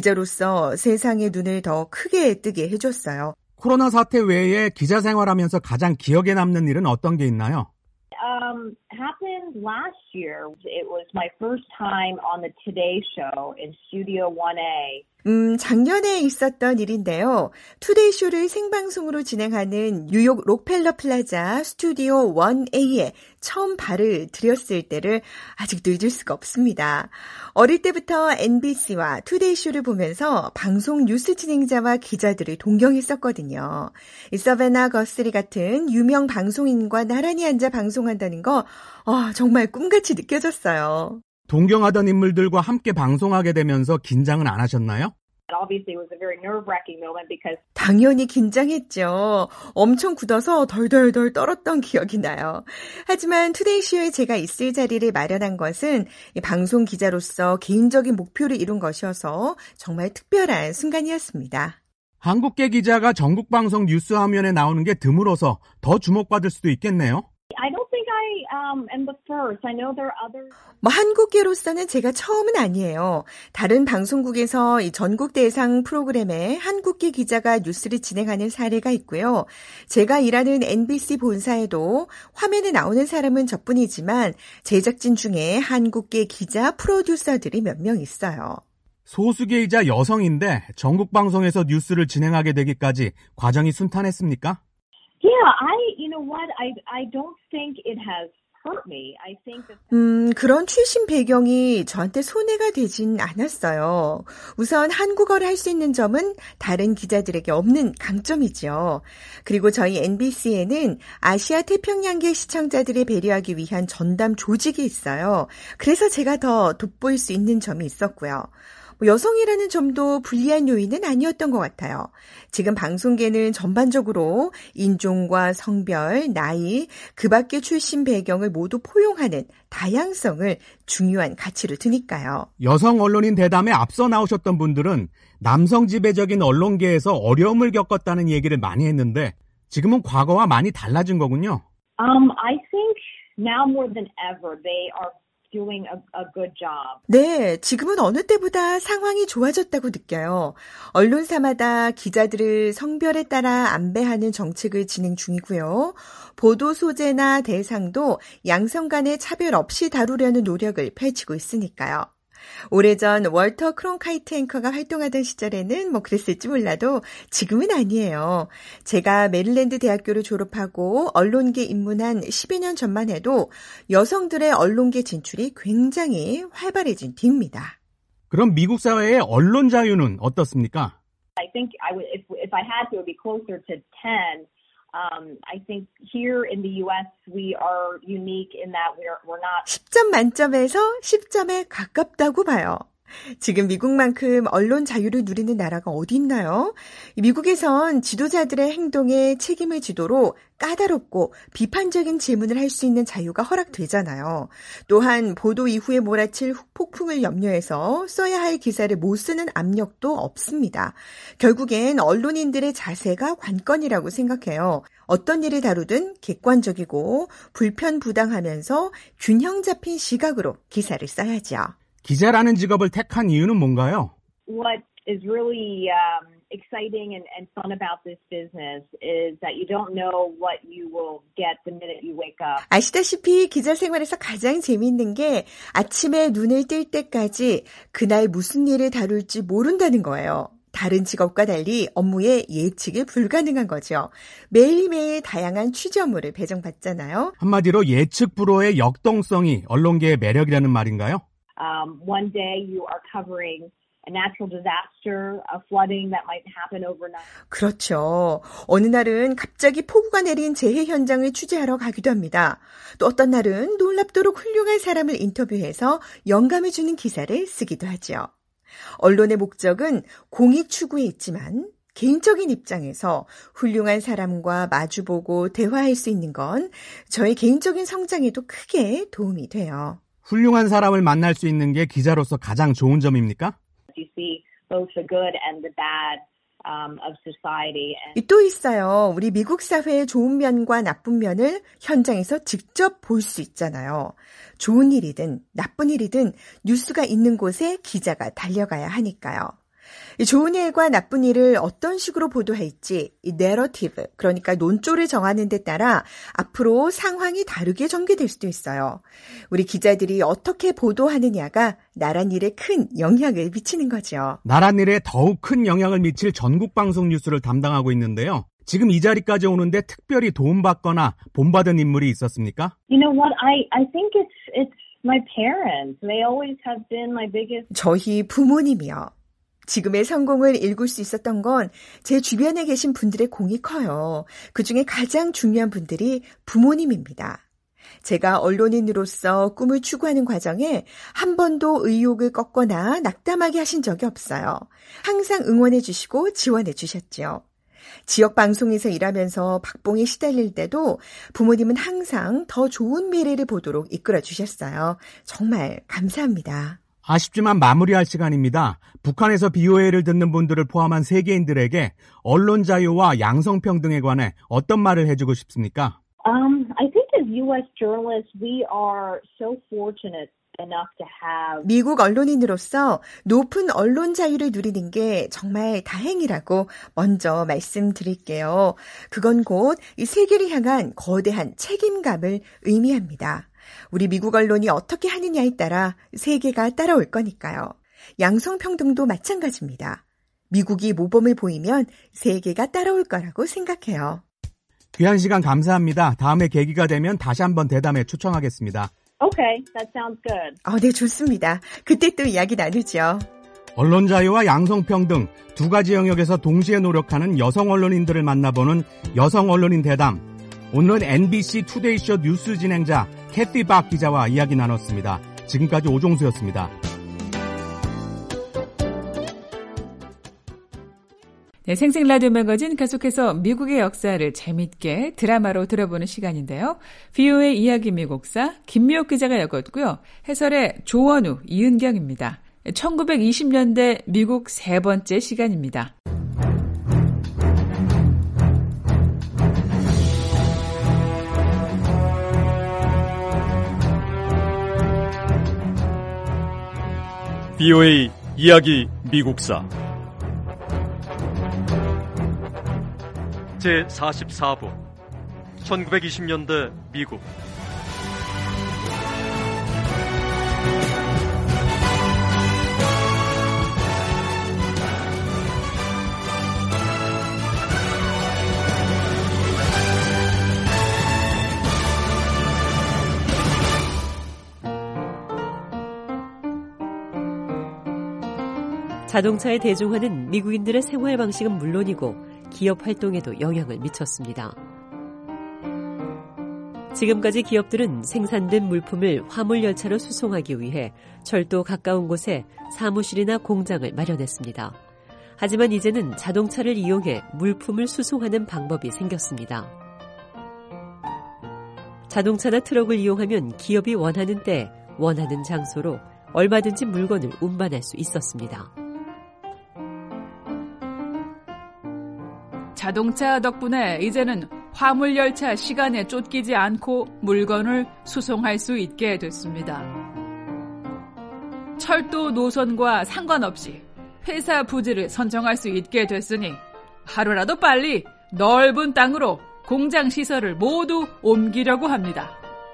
[SPEAKER 6] 기자로서 세상의 눈을 더 크게 뜨게 해줬어요.
[SPEAKER 4] 코로나 사태 외에 기자 생활하면서 가장 기억에 남는 일은 어떤 게 있나요?
[SPEAKER 5] um, happened last year. It was my first time on the Today Show in Studio 원 에이.
[SPEAKER 6] 음, 작년에 있었던 일인데요. 투데이쇼를 생방송으로 진행하는 뉴욕 록펠러 플라자 스튜디오 원 에이에 처음 발을 들였을 때를 아직도 잊을 수가 없습니다. 어릴 때부터 엔비씨와 투데이쇼를 보면서 방송 뉴스 진행자와 기자들을 동경했었거든요. 이 서베나 거스리 같은 유명 방송인과 나란히 앉아 방송한다는 거 어, 정말 꿈같이 느껴졌어요.
[SPEAKER 4] 동경하던 인물들과 함께 방송하게 되면서 긴장은 안 하셨나요?
[SPEAKER 5] Obviously, it was a very nerve-wracking moment because
[SPEAKER 6] 당연히 긴장했죠. 엄청 굳어서 덜덜덜 떨었던 기억이 나요. 하지만 투데이쇼에 제가 있을 자리를 마련한 것은 방송 기자로서 개인적인 목표를 이룬 것이어서 정말 특별한 순간이었습니다.
[SPEAKER 4] 한국계 기자가 전국 방송 뉴스 화면에 나오는 게 드물어서 더 주목받을 수도 있겠네요.
[SPEAKER 5] I don't think I um, am the first. I know there are others.
[SPEAKER 6] 뭐 한국계로서는 제가 처음은 아니에요. 다른 방송국에서 이 전국 대상 프로그램에 한국계 기자가 뉴스를 진행하는 사례가 있고요. 제가 일하는 엔비씨 본사에도 화면에 나오는 사람은 저뿐이지만 제작진 중에 한국계 기자 프로듀서들이 몇 명 있어요.
[SPEAKER 4] 소수계이자 여성인데 전국 방송에서 뉴스를 진행하게 되기까지 과정이 순탄했습니까?
[SPEAKER 5] Yeah, I, you know what? I, I don't think it has hurt me. I think that.
[SPEAKER 6] 음, 그런 출신 배경이 저한테 손해가 되진 않았어요. 우선 한국어를 할 수 있는 점은 다른 기자들에게 없는 강점이죠. 그리고 저희 엔비씨에는 아시아 태평양계 시청자들을 배려하기 위한 전담 조직이 있어요. 그래서 제가 더 돋보일 수 있는 점이 있었고요. 여성이라는 점도 불리한 요인은 아니었던 것 같아요. 지금 방송계는 전반적으로 인종과 성별, 나이, 그 밖의 출신 배경을 모두 포용하는 다양성을 중요한 가치로 두니까요.
[SPEAKER 4] 여성 언론인 대담에 앞서 나오셨던 분들은 남성 지배적인 언론계에서 어려움을 겪었다는 얘기를 많이 했는데 지금은 과거와 많이 달라진 거군요.
[SPEAKER 5] Um, I think now more than ever they are doing a, a good job.
[SPEAKER 6] 네, 지금은 어느 때보다 상황이 좋아졌다고 느껴요. 언론사마다 기자들을 성별에 따라 안배하는 정책을 진행 중이고요. 보도 소재나 대상도 양성 간의 차별 없이 다루려는 노력을 펼치고 있으니까요. 오래전 월터 크론카이트 앵커가 활동하던 시절에는 뭐 그랬을지 몰라도 지금은 아니에요. 제가 메릴랜드 대학교를 졸업하고 언론계 입문한 십여 년 전만 해도 여성들의 언론계 진출이 굉장히 활발해진 뒤입니다.
[SPEAKER 4] 그럼 미국 사회의 언론 자유는 어떻습니까?
[SPEAKER 5] I think I would, if if I had to, it would be closer to ten. Um, I think here in the U S we are unique in that we're we're not.
[SPEAKER 6] 십 점 만점에서 십 점에 가깝다고 봐요. 지금 미국만큼 언론 자유를 누리는 나라가 어디 있나요? 미국에선 지도자들의 행동에 책임을 지도록 까다롭고 비판적인 질문을 할 수 있는 자유가 허락되잖아요. 또한 보도 이후에 몰아칠 폭풍을 염려해서 써야 할 기사를 못 쓰는 압력도 없습니다. 결국엔 언론인들의 자세가 관건이라고 생각해요. 어떤 일을 다루든 객관적이고 불편부당하면서 균형 잡힌 시각으로 기사를 써야죠.
[SPEAKER 4] 기자라는 직업을 택한 이유는 뭔가요?
[SPEAKER 5] What is really um, exciting and, and fun about this business is that you don't know what you will get the minute you wake up.
[SPEAKER 6] 아시다시피 기자 생활에서 가장 재미있는 게 아침에 눈을 뜰 때까지 그날 무슨 일을 다룰지 모른다는 거예요. 다른 직업과 달리 업무에 예측이 불가능한 거죠. 매일매일 다양한 취재업무를 배정받잖아요.
[SPEAKER 4] 한마디로 예측 불허의 역동성이 언론계의 매력이라는 말인가요?
[SPEAKER 5] Um, one day you are covering a natural disaster, a flooding that might happen overnight.
[SPEAKER 6] 그렇죠. 어느 날은 갑자기 폭우가 내린 재해 현장을 취재하러 가기도 합니다. 또 어떤 날은 놀랍도록 훌륭한 사람을 인터뷰해서 영감을 주는 기사를 쓰기도 하죠. 언론의 목적은 공익 추구에 있지만 개인적인 입장에서 훌륭한 사람과 마주보고 대화할 수 있는 건 저의 개인적인 성장에도 크게 도움이 돼요.
[SPEAKER 4] 훌륭한 사람을 만날 수 있는 게 기자로서 가장 좋은 점입니까?
[SPEAKER 5] You see both the good and the bad um, of society. And
[SPEAKER 6] 또 있어요. 우리 미국 사회의 좋은 면과 나쁜 면을 현장에서 직접 볼 수 있잖아요. 좋은 일이든 나쁜 일이든 뉴스가 있는 곳에 기자가 달려가야 하니까요. 이 좋은 일과 나쁜 일을 어떤 식으로 보도할지 이 내러티브, 그러니까 논조를 정하는 데 따라 앞으로 상황이 다르게 전개될 수도 있어요. 우리 기자들이 어떻게 보도하느냐가 나란 일에 큰 영향을 미치는 거죠.
[SPEAKER 4] 나란 일에 더욱 큰 영향을 미칠 전국 방송 뉴스를 담당하고 있는데요. 지금 이 자리까지 오는데 특별히 도움받거나 본받은 인물이 있었습니까?
[SPEAKER 5] you know what? I I think it's it's my parents. They always have been my biggest.
[SPEAKER 6] 저희 부모님이요. 지금의 성공을 일굴 수 있었던 건 제 주변에 계신 분들의 공이 커요. 그중에 가장 중요한 분들이 부모님입니다. 제가 언론인으로서 꿈을 추구하는 과정에 한 번도 의욕을 꺾거나 낙담하게 하신 적이 없어요. 항상 응원해 주시고 지원해 주셨죠. 지역 방송에서 일하면서 박봉에 시달릴 때도 부모님은 항상 더 좋은 미래를 보도록 이끌어 주셨어요. 정말 감사합니다.
[SPEAKER 4] 아쉽지만 마무리할 시간입니다. 북한에서 비오에이를 듣는 분들을 포함한 세계인들에게 언론 자유와 양성평등에 관해 어떤 말을 해주고 싶습니까?
[SPEAKER 5] Um, I think as U S journalists, we are so fortunate enough to have.
[SPEAKER 6] 미국 언론인으로서 높은 언론 자유를 누리는 게 정말 다행이라고 먼저 말씀드릴게요. 그건 곧 이 세계를 향한 거대한 책임감을 의미합니다. 우리 미국 언론이 어떻게 하느냐에 따라 세계가 따라올 거니까요. 양성평등도 마찬가지입니다. 미국이 모범을 보이면 세계가 따라올 거라고 생각해요.
[SPEAKER 4] 귀한 시간 감사합니다. 다음에 계기가 되면 다시 한번 대담에 초청하겠습니다.
[SPEAKER 5] Okay, that sounds good.
[SPEAKER 6] 어, 네, 좋습니다. 그때 또 이야기 나누죠.
[SPEAKER 4] 언론 자유와 양성평등 두 가지 영역에서 동시에 노력하는 여성 언론인들을 만나보는 여성 언론인 대담. 오늘은 엠비씨 투데이쇼 뉴스 진행자 캐티 박 기자와 이야기 나눴습니다. 지금까지 오종수였습니다.
[SPEAKER 2] 네, 생생 라디오 매거진 계속해서 미국의 역사를 재밌게 드라마로 들어보는 시간인데요. 브이오에이 이야기 미국사 김미옥 기자가 읽었고요. 해설의 조원우, 이은경입니다. 천구백이십 년대 미국 세 번째 시간입니다.
[SPEAKER 1] 브이오에이 이야기 미국사 제사십사 부 천구백이십 년대 미국
[SPEAKER 7] 자동차의 대중화는 미국인들의 생활 방식은 물론이고 기업 활동에도 영향을 미쳤습니다. 지금까지 기업들은 생산된 물품을 화물열차로 수송하기 위해 철도 가까운 곳에 사무실이나 공장을 마련했습니다. 하지만 이제는 자동차를 이용해 물품을 수송하는 방법이 생겼습니다. 자동차나 트럭을 이용하면 기업이 원하는 때, 원하는 장소로 얼마든지 물건을 운반할 수 있었습니다.
[SPEAKER 2] 자동차 덕분에 이제는 화물열차 시간에 쫓기지 않고 물건을 수송할 수 있게 됐습니다. 철도 노선과 상관없이 회사 부지를 선정할 수 있게 됐으니 하루라도 빨리 넓은 땅으로 공장 시설을 모두 옮기려고 합니다.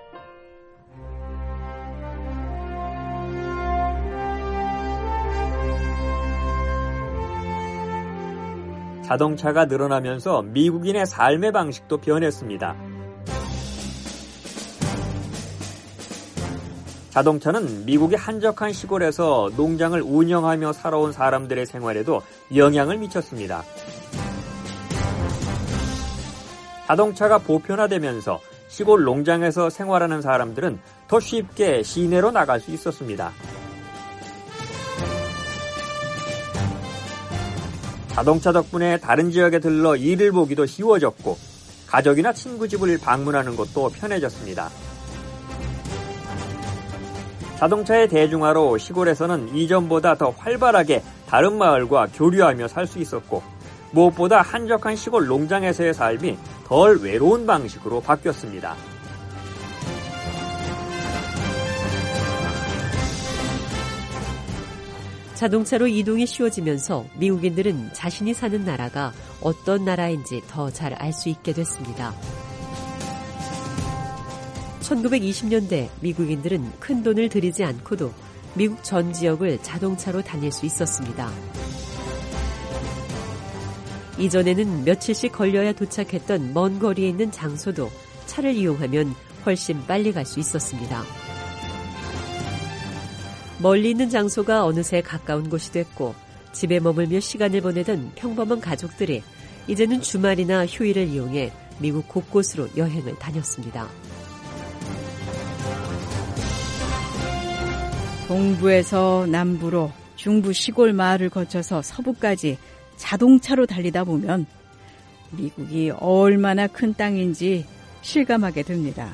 [SPEAKER 8] 자동차가 늘어나면서 미국인의 삶의 방식도 변했습니다. 자동차는 미국의 한적한 시골에서 농장을 운영하며 살아온 사람들의 생활에도 영향을 미쳤습니다. 자동차가 보편화되면서 시골 농장에서 생활하는 사람들은 더 쉽게 시내로 나갈 수 있었습니다. 자동차 덕분에 다른 지역에 들러 일을 보기도 쉬워졌고 가족이나 친구 집을 방문하는 것도 편해졌습니다. 자동차의 대중화로 시골에서는 이전보다 더 활발하게 다른 마을과 교류하며 살 수 있었고 무엇보다 한적한 시골 농장에서의 삶이 덜 외로운 방식으로 바뀌었습니다.
[SPEAKER 7] 자동차로 이동이 쉬워지면서 미국인들은 자신이 사는 나라가 어떤 나라인지 더 잘 알 수 있게 됐습니다. 천구백이십 년대 미국인들은 큰 돈을 들이지 않고도 미국 전 지역을 자동차로 다닐 수 있었습니다. 이전에는 며칠씩 걸려야 도착했던 먼 거리에 있는 장소도 차를 이용하면 훨씬 빨리 갈 수 있었습니다. 멀리 있는 장소가 어느새 가까운 곳이 됐고 집에 머물며 시간을 보내던 평범한 가족들이 이제는 주말이나 휴일을 이용해 미국 곳곳으로 여행을 다녔습니다.
[SPEAKER 9] 동부에서 남부로 중부 시골 마을을 거쳐서 서부까지 자동차로 달리다 보면 미국이 얼마나 큰 땅인지 실감하게 됩니다.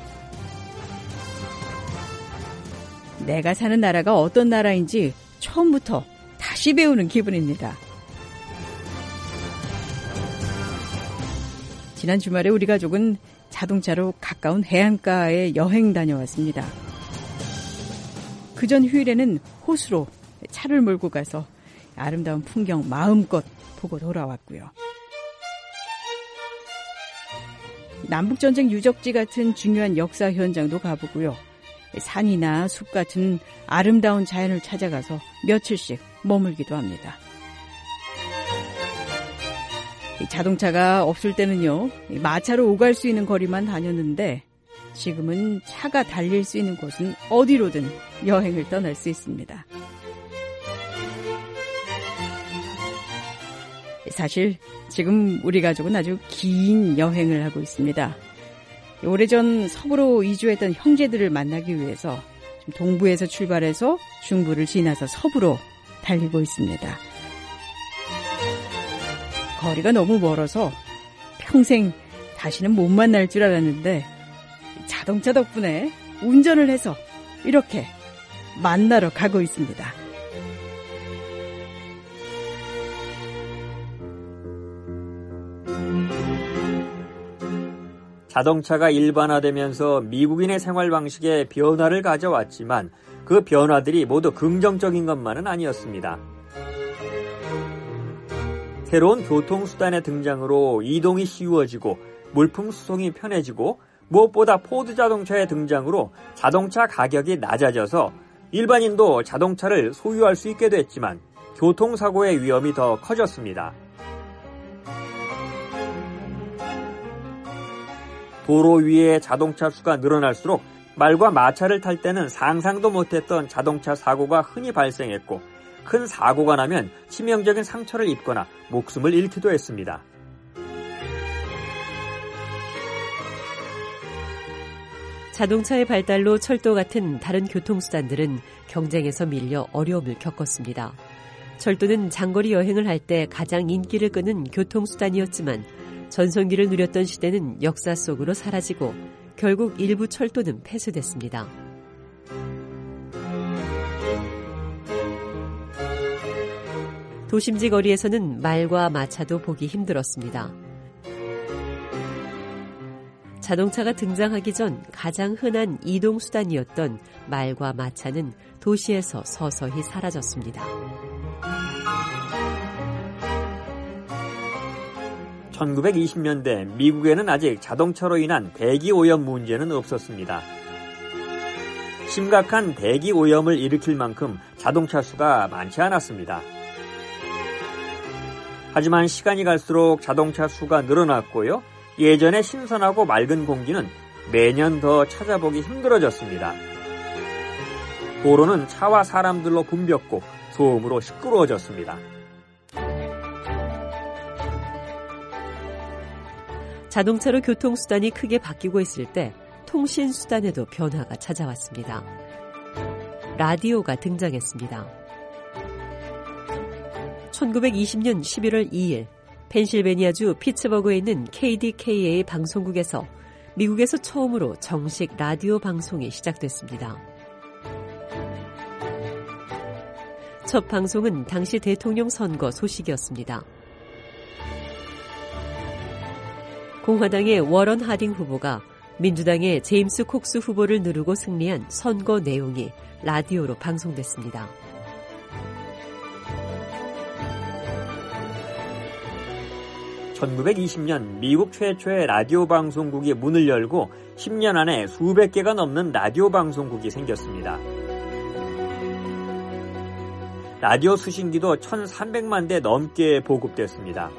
[SPEAKER 9] 내가 사는 나라가 어떤 나라인지 처음부터 다시 배우는 기분입니다. 지난 주말에 우리 가족은 자동차로 가까운 해안가에 여행 다녀왔습니다. 그전 휴일에는 호수로 차를 몰고 가서 아름다운 풍경 마음껏 보고 돌아왔고요. 남북전쟁 유적지 같은 중요한 역사 현장도 가보고요. 산이나 숲 같은 아름다운 자연을 찾아가서 며칠씩 머물기도 합니다. 자동차가 없을 때는요, 마차로 오갈 수 있는 거리만 다녔는데 지금은 차가 달릴 수 있는 곳은 어디로든 여행을 떠날 수 있습니다. 사실 지금 우리 가족은 아주 긴 여행을 하고 있습니다. 오래전 서부로 이주했던 형제들을 만나기 위해서 동부에서 출발해서 중부를 지나서 서부로 달리고 있습니다. 거리가 너무 멀어서 평생 다시는 못 만날 줄 알았는데 자동차 덕분에 운전을 해서 이렇게 만나러 가고 있습니다.
[SPEAKER 8] 자동차가 일반화되면서 미국인의 생활 방식에 변화를 가져왔지만 그 변화들이 모두 긍정적인 것만은 아니었습니다. 새로운 교통수단의 등장으로 이동이 쉬워지고 물품 수송이 편해지고 무엇보다 포드 자동차의 등장으로 자동차 가격이 낮아져서 일반인도 자동차를 소유할 수 있게 됐지만 교통사고의 위험이 더 커졌습니다. 도로 위에 자동차 수가 늘어날수록 말과 마차를 탈 때는 상상도 못했던 자동차 사고가 흔히 발생했고 큰 사고가 나면 치명적인 상처를 입거나 목숨을 잃기도 했습니다.
[SPEAKER 7] 자동차의 발달로 철도 같은 다른 교통수단들은 경쟁에서 밀려 어려움을 겪었습니다. 철도는 장거리 여행을 할 때 가장 인기를 끄는 교통수단이었지만 전성기를 누렸던 시대는 역사 속으로 사라지고 결국 일부 철도는 폐쇄됐습니다. 도심지 거리에서는 말과 마차도 보기 힘들었습니다. 자동차가 등장하기 전 가장 흔한 이동수단이었던 말과 마차는 도시에서 서서히 사라졌습니다.
[SPEAKER 8] 천구백이십 년대 미국에는 아직 자동차로 인한 대기 오염 문제는 없었습니다. 심각한 대기 오염을 일으킬 만큼 자동차 수가 많지 않았습니다. 하지만 시간이 갈수록 자동차 수가 늘어났고요. 예전에 신선하고 맑은 공기는 매년 더 찾아보기 힘들어졌습니다. 도로는 차와 사람들로 붐볐고 소음으로 시끄러워졌습니다.
[SPEAKER 7] 자동차로 교통수단이 크게 바뀌고 있을 때 통신수단에도 변화가 찾아왔습니다. 라디오가 등장했습니다. 천구백이십 년 십일월 이일 펜실베니아주 피츠버그에 있는 케이디케이에이 방송국에서 미국에서 처음으로 정식 라디오 방송이 시작됐습니다. 첫 방송은 당시 대통령 선거 소식이었습니다. 공화당의 워런 하딩 후보가 민주당의 제임스 콕스 후보를 누르고 승리한 선거 내용이 라디오로 방송됐습니다.
[SPEAKER 8] 천구백이십 년 미국 최초의 라디오 방송국이 문을 열고 십 년 안에 수백 개가 넘는 라디오 방송국이 생겼습니다. 라디오 수신기도 천삼백만 대 넘게 보급됐습니다.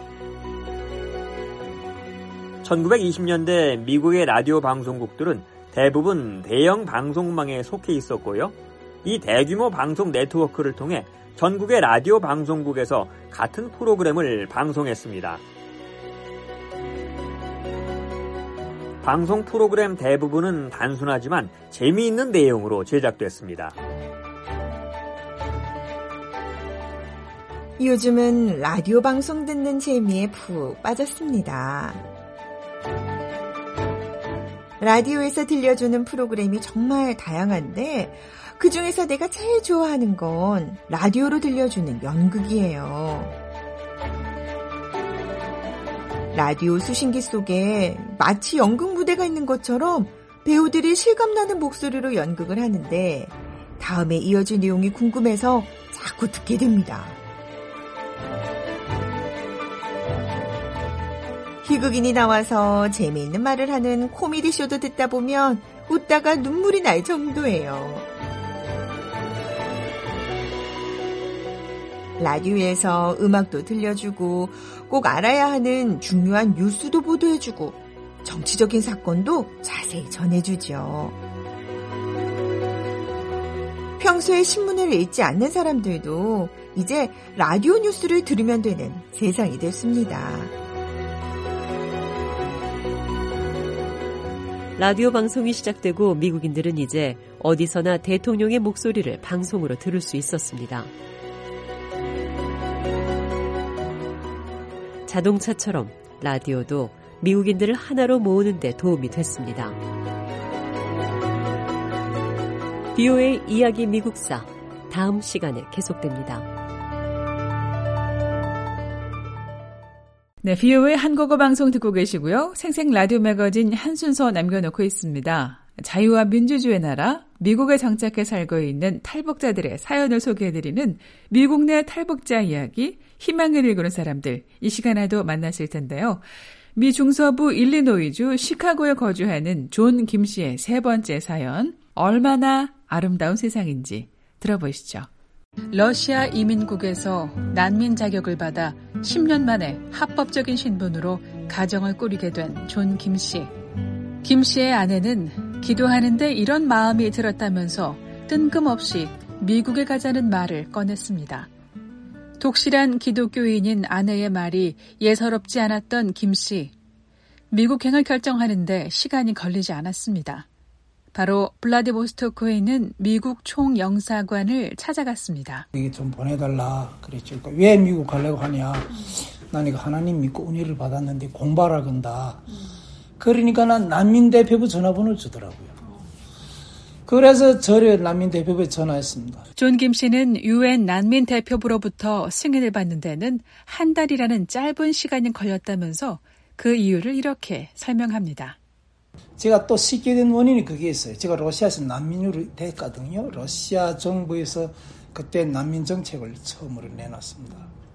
[SPEAKER 8] 천구백이십 년대 미국의 라디오 방송국들은 대부분 대형 방송망에 속해 있었고요. 이 대규모 방송 네트워크를 통해 전국의 라디오 방송국에서 같은 프로그램을 방송했습니다. 방송 프로그램 대부분은 단순하지만 재미있는 내용으로 제작됐습니다.
[SPEAKER 6] 요즘은 라디오 방송 듣는 재미에 푹 빠졌습니다. 라디오에서 들려주는 프로그램이 정말 다양한데 그중에서 내가 제일 좋아하는 건 라디오로 들려주는 연극이에요. 라디오 수신기 속에 마치 연극 무대가 있는 것처럼 배우들이 실감나는 목소리로 연극을 하는데 다음에 이어질 내용이 궁금해서 자꾸 듣게 됩니다. 희극인이 나와서 재미있는 말을 하는 코미디 쇼도 듣다 보면 웃다가 눈물이 날 정도예요. 라디오에서 음악도 들려주고 꼭 알아야 하는 중요한 뉴스도 보도해주고 정치적인 사건도 자세히 전해주죠. 평소에 신문을 읽지 않는 사람들도 이제 라디오 뉴스를 들으면 되는 세상이 됐습니다.
[SPEAKER 7] 라디오 방송이 시작되고 미국인들은 이제 어디서나 대통령의 목소리를 방송으로 들을 수 있었습니다. 자동차처럼 라디오도 미국인들을 하나로 모으는 데 도움이 됐습니다. 비오에이 이야기 미국사 다음 시간에 계속됩니다.
[SPEAKER 2] 네, 비오에이 한국어 방송 듣고 계시고요. 생생 라디오 매거진 한 순서 남겨놓고 있습니다. 자유와 민주주의 나라, 미국에 정착해 살고 있는 탈북자들의 사연을 소개해드리는 미국 내 탈북자 이야기, 희망을 일구는 사람들, 이 시간에도 만나실 텐데요. 미 중서부 일리노이주 시카고에 거주하는 존 김 씨의 세 번째 사연, 얼마나 아름다운 세상인지 들어보시죠.
[SPEAKER 10] 러시아 이민국에서 난민 자격을 받아 십 년 만에 합법적인 신분으로 가정을 꾸리게 된 존 김 씨. 김 씨의 아내는 기도하는데 이런 마음이 들었다면서 뜬금없이 미국에 가자는 말을 꺼냈습니다. 독실한 기독교인인 아내의 말이 예사롭지 않았던 김 씨. 미국행을 결정하는데 시간이 걸리지 않았습니다. 바로 블라디보스토크에 있는 미국 총영사관을 찾아갔습니다.
[SPEAKER 11] 이게 좀 보내달라 그랬죠. 그러니까 왜 미국 가려고 하냐. 난 이거 하나님 믿고 은혜를 받았는데 공부하라 건다. 그러니까 난 난민대표부 전화번호를 주더라고요. 그래서 저를 난민대표부에 전화했습니다.
[SPEAKER 10] 존 김 씨는 유엔 난민대표부로부터 승인을 받는 데는 한 달이라는 짧은 시간이 걸렸다면서 그 이유를 이렇게 설명합니다.
[SPEAKER 11] 제가 또 쉽게 된 원인이 그게 있어요. 제가 러시아에서 난민으로 됐거든요. 러시아 정부에서 그때 난민 정책을 처음으로 내놨습니다.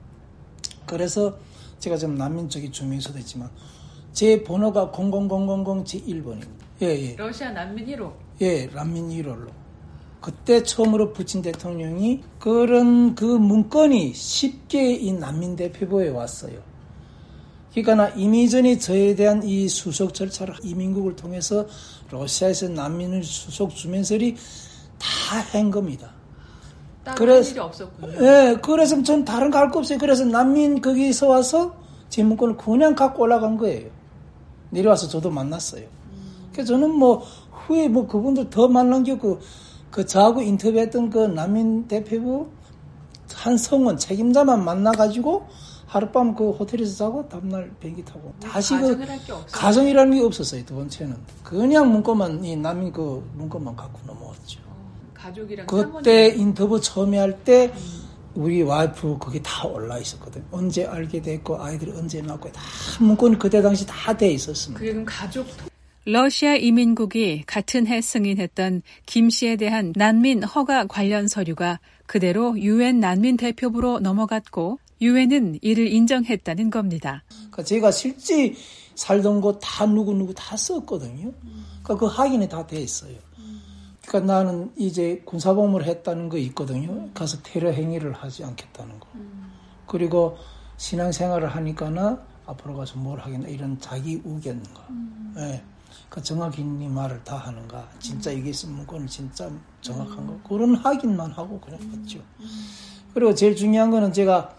[SPEAKER 11] 그래서 제가 지금 난민 쪽에 주민서도 있지만 제 번호가 공공공공공 제일 번입니다. 예, 예.
[SPEAKER 10] 러시아 난민 일 호.
[SPEAKER 11] 예, 난민 일 호로. 그때 처음으로 푸틴 대통령이 그런 그 문건이 쉽게 이 난민 대표부에 왔어요. 그러니까 나 이미 전에 저에 대한 이 수속 절차를 이민국을 통해서 러시아에서 난민을 수속 주면서리 다 한 겁니다.
[SPEAKER 10] 다른 일이 없었군요.
[SPEAKER 11] 예, 그래서 전 다른 거 할 거 없어요. 그래서 난민 거기서 와서 제 문건을 그냥 갖고 올라간 거예요. 내려와서 저도 만났어요. 음. 그래서 저는 뭐 후에 뭐 그분들 더 만난 게 없고 그 저하고 인터뷰했던 그 난민 대표부 한 성원 책임자만 만나가지고 하룻밤 그 호텔에서 자고 다음날 비행기 타고 다시 그 가정이라는 게 없었어요. 두 번째는 그냥 문건만 이 난민 그 문건만 갖고 넘어왔죠.
[SPEAKER 10] 어, 가족이랑
[SPEAKER 11] 그때 사모님. 인터뷰 처음에 할 때 음. 우리 와이프 거기 다 올라 있었거든요. 언제 알게 됐고 아이들이 언제 낳고 다 문건이 그때 당시 다 돼 있었습니다.
[SPEAKER 10] 그게 그럼 가족 러시아 이민국이 같은 해 승인했던 김 씨에 대한 난민 허가 관련 서류가 그대로 유엔 난민 대표부로 넘어갔고 유엔은 이를 인정했다는 겁니다.
[SPEAKER 11] 그러니까 제가 실제 살던 곳 다 누구누구 다 썼거든요. 그러니까 그 확인이 다 돼 있어요. 그러니까 나는 이제 군사복무를 했다는 거 있거든요. 가서 테러 행위를 하지 않겠다는 거. 그리고 신앙생활을 하니까나 앞으로 가서 뭘 하겠나 이런 자기 우견과. 네. 그러니까 정확히 네 말을 다 하는가. 진짜 이게 있으면 그건 진짜 정확한 거. 그런 확인만 하고 그냥 갔죠. 그리고 제일 중요한 거는 제가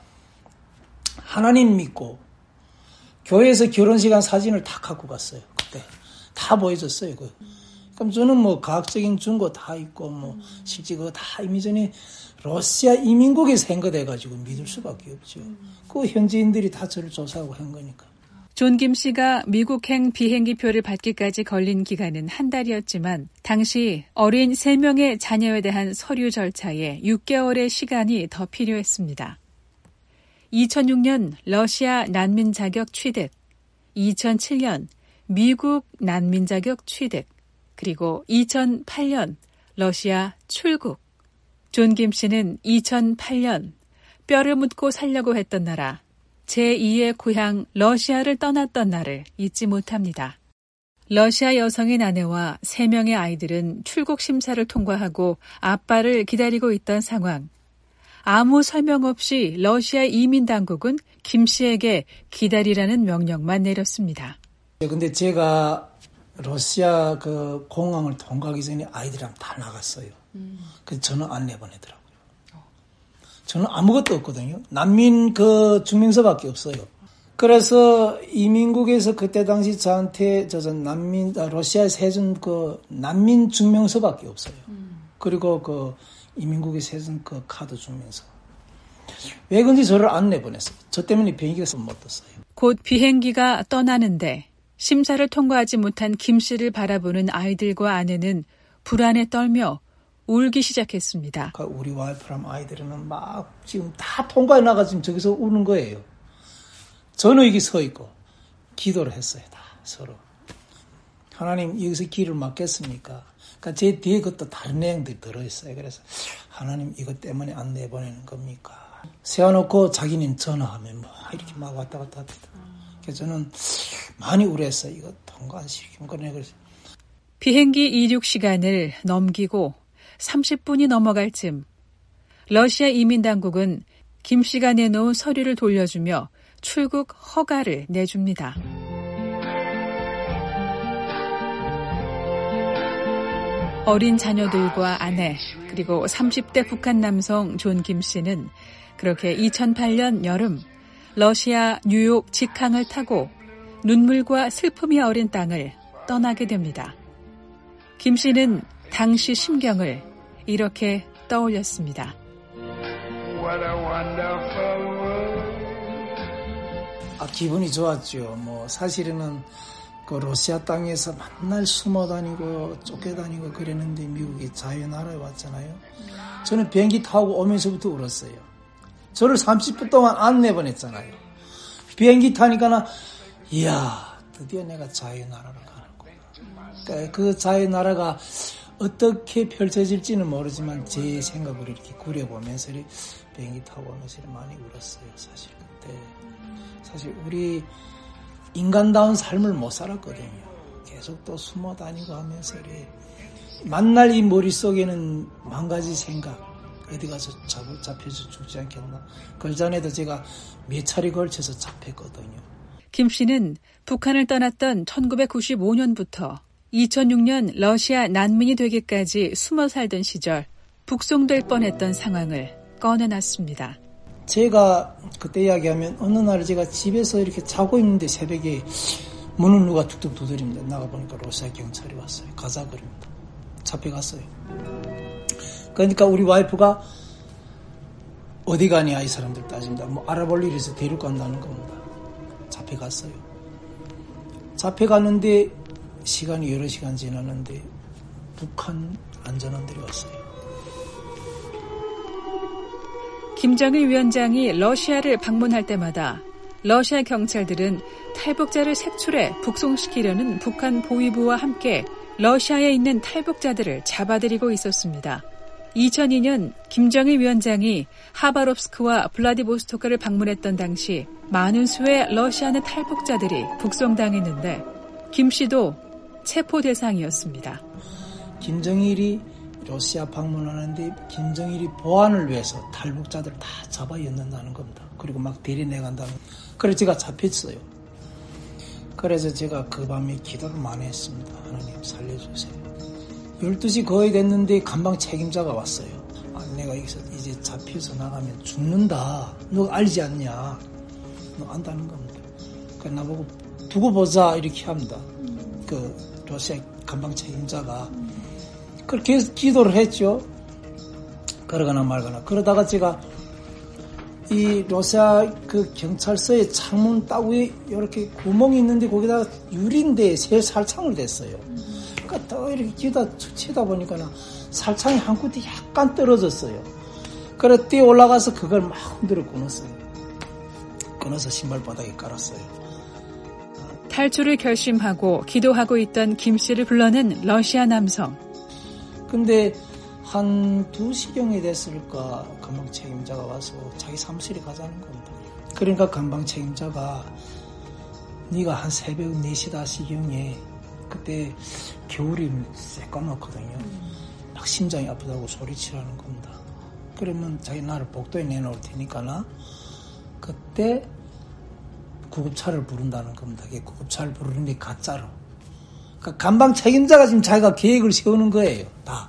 [SPEAKER 11] 하나님 믿고 교회에서 결혼식한 사진을 다 갖고 갔어요. 그때 다 보여줬어요. 그. 그럼 저는 뭐 과학적인 증거 다 있고 뭐 실제 그거 다 이미 전에 러시아 이민국에서 한 거 돼가지고 믿을 수밖에 없죠. 그 현지인들이 다 저를 조사하고 한 거니까.
[SPEAKER 10] 존 김 씨가 미국행 비행기표를 받기까지 걸린 기간은 한 달이었지만 당시 어린 세 명의 자녀에 대한 서류 절차에 육 개월의 시간이 더 필요했습니다. 이천육 년 러시아 난민 자격 취득, 이천칠 년 미국 난민 자격 취득, 그리고 이천팔 년 러시아 출국. 존 김 씨는 이천팔 년 뼈를 묻고 살려고 했던 나라, 제이의 고향 러시아를 떠났던 날을 잊지 못합니다. 러시아 여성인 아내와 세 명의 아이들은 출국 심사를 통과하고 아빠를 기다리고 있던 상황. 아무 설명 없이 러시아 이민당국은 김 씨에게 기다리라는 명령만 내렸습니다.
[SPEAKER 11] 근데 제가 러시아 그 공항을 통과하기 전에 아이들이랑 다 나갔어요. 음. 그래서 저는 안 내보내더라고요. 어. 저는 아무것도 없거든요. 난민 그 증명서밖에 없어요. 그래서 이민국에서 그때 당시 저한테 저 난민 러시아에서 해준 그 난민 증명서밖에 없어요. 음. 그리고 그 이민국에서 해준 그 카드 증명서. 왜 그런지 저를 안 내보냈어요. 저 때문에 비행기가 못 떴어요.
[SPEAKER 10] 곧 비행기가 떠나는데 심사를 통과하지 못한 김 씨를 바라보는 아이들과 아내는 불안에 떨며 울기 시작했습니다.
[SPEAKER 11] 우리 와이프랑 아이들은 막 지금 다 통과해 나가 지금 저기서 우는 거예요. 저는 여기 서 있고 기도를 했어요. 다 서로. 하나님 여기서 길을 막겠습니까? 그러니까 제 뒤에 그것도 다른 내용들이 들어있어요. 그래서 하나님 이것 때문에 안 내보내는 겁니까? 세워놓고 자기는 전화하면 뭐 이렇게 막 왔다 갔다 하다. 그래서 저는 많이 우려했어요. 이거 통과 안 시키면 그러네. 그래서
[SPEAKER 10] 비행기 이륙 시간을 넘기고 삼십 분이 넘어갈 즈음 러시아 이민당국은 김 씨가 내놓은 서류를 돌려주며 출국 허가를 내줍니다. 어린 자녀들과 아내 그리고 삼십 대 북한 남성 존 김 씨는 그렇게 이천팔 년 여름 러시아 뉴욕 직항을 타고 눈물과 슬픔이 어린 땅을 떠나게 됩니다. 김 씨는 당시 심경을 이렇게 떠올렸습니다.
[SPEAKER 11] 아, 기분이 좋았죠. 뭐 사실은 그 러시아 땅에서 맨날 숨어 다니고 쫓겨 다니고 그랬는데 미국이 자유 나라에 왔잖아요. 저는 비행기 타고 오면서부터 울었어요. 저를 삼십 분 동안 안 내보냈잖아요. 비행기 타니까 나 이야 드디어 내가 자유 나라로 가는구나. 그러니까 그 자유 나라가 어떻게 펼쳐질지는 모르지만 제 생각으로 이렇게 구려보면서 비행기 타고 오면서 많이 울었어요. 사실 그때 사실 우리 인간다운 삶을 못 살았거든요. 계속 또 숨어 다니고 하면서 만날 이 머릿속에는 만 가지 생각, 어디 가서 잡, 잡혀서 죽지 않겠나. 그 전에도 제가 몇 차례 걸쳐서 잡혔거든요.
[SPEAKER 10] 김 씨는 북한을 떠났던 천구백구십오 년부터 이천육 년 러시아 난민이 되기까지 숨어 살던 시절 북송될 뻔했던 상황을 꺼내놨습니다.
[SPEAKER 11] 제가 그때 이야기하면 어느 날 제가 집에서 이렇게 자고 있는데 새벽에 문을 누가 툭툭 두드립니다. 나가보니까 러시아 경찰이 왔어요. 가자 그럽니다. 잡혀갔어요. 그러니까 우리 와이프가 어디 가냐 이 사람들 따집니다. 뭐 알아볼 일이 있어서 데리고 간다는 겁니다. 잡혀갔어요. 잡혀갔는데 시간이 여러 시간 지났는데 북한 안전원들이 왔어요.
[SPEAKER 10] 김정일 위원장이 러시아를 방문할 때마다 러시아 경찰들은 탈북자를 색출해 북송시키려는 북한 보위부와 함께 러시아에 있는 탈북자들을 잡아들이고 있었습니다. 이천이 년 김정일 위원장이 하바롭스크와 블라디보스토크를 방문했던 당시 많은 수의 러시아는 탈북자들이 북송당했는데 김 씨도 체포 대상이었습니다.
[SPEAKER 11] 김정일이 러시아 방문하는데 김정일이 보안을 위해서 탈북자들 다 잡아 였는다는 겁니다. 그리고 막 데려내간다는. 그래서 제가 잡혔어요. 그래서 제가 그 밤에 기도를 많이 했습니다. 하나님 살려주세요. 열두 시 거의 됐는데 감방 책임자가 왔어요. 아, 내가 여기서 이제 잡혀서 나가면 죽는다. 너 알지 않냐? 너 안다는 겁니다. 그래서 나보고 두고 보자 이렇게 합니다. 그 러시아 감방 책임자가. 그렇게 기도를 했죠. 그러거나 말거나. 그러다가 제가 이 러시아 그 경찰서의 창문 따위에 이렇게 구멍이 있는데 거기다가 유리인데 새 살창을 댔어요. 그러니까 또 이렇게 기다 치다 보니까 살창이 한 구디 약간 떨어졌어요. 그래 뛰어 올라가서 그걸 막 흔들어 끊었어요. 끊어서 신발 바닥에 깔았어요.
[SPEAKER 10] 탈출을 결심하고 기도하고 있던 김 씨를 불러낸 러시아 남성.
[SPEAKER 11] 근데 한 두 시경이 됐을까 감방 책임자가 와서 자기 사무실에 가자는 겁니다. 그러니까 감방 책임자가 네가 한 새벽 네 시 다시 경에 그때 겨울이 새까맣거든요. 막 심장이 아프다고 소리치라는 겁니다. 그러면 자기 나를 복도에 내놓을 테니까 나 그때 구급차를 부른다는 겁니다. 구급차를 부르는데 가짜로. 그러니까 감방 책임자가 지금 자기가 계획을 세우는 거예요. 다.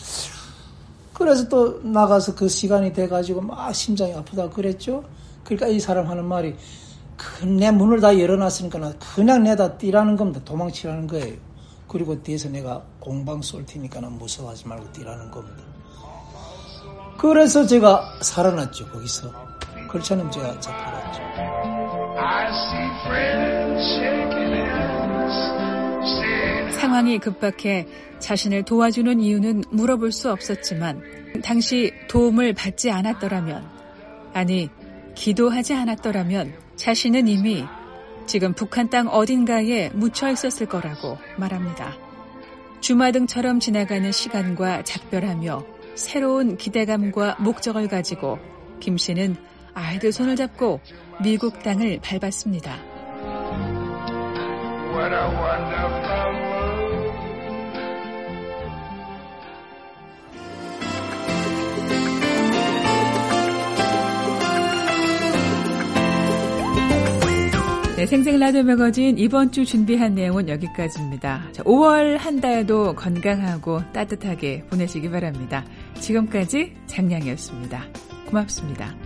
[SPEAKER 11] 그래서 또 나가서 그 시간이 돼가지고 막 심장이 아프다고 그랬죠. 그러니까 이 사람 하는 말이 내 문을 다 열어놨으니까 그냥 내다 뛰라는 겁니다. 도망치라는 거예요. 그리고 뒤에서 내가 공방 쏠 테니까 무서워하지 말고 뛰라는 겁니다. 그래서 제가 살아났죠. 거기서. 그렇지 않으면 제가 잡혀갔죠.
[SPEAKER 10] 상황이 급박해 자신을 도와주는 이유는 물어볼 수 없었지만 당시 도움을 받지 않았더라면, 아니 기도하지 않았더라면 자신은 이미 지금 북한 땅 어딘가에 묻혀 있었을 거라고 말합니다. 주마등처럼 지나가는 시간과 작별하며 새로운 기대감과 목적을 가지고 김 씨는 아이들 손을 잡고 미국 땅을 밟았습니다. What a wonderful
[SPEAKER 2] 네, 생생 라디오 매거진 이번 주 준비한 내용은 여기까지입니다. 자, 오월 한 달도 건강하고 따뜻하게 보내시기 바랍니다. 지금까지 장량이었습니다. 고맙습니다.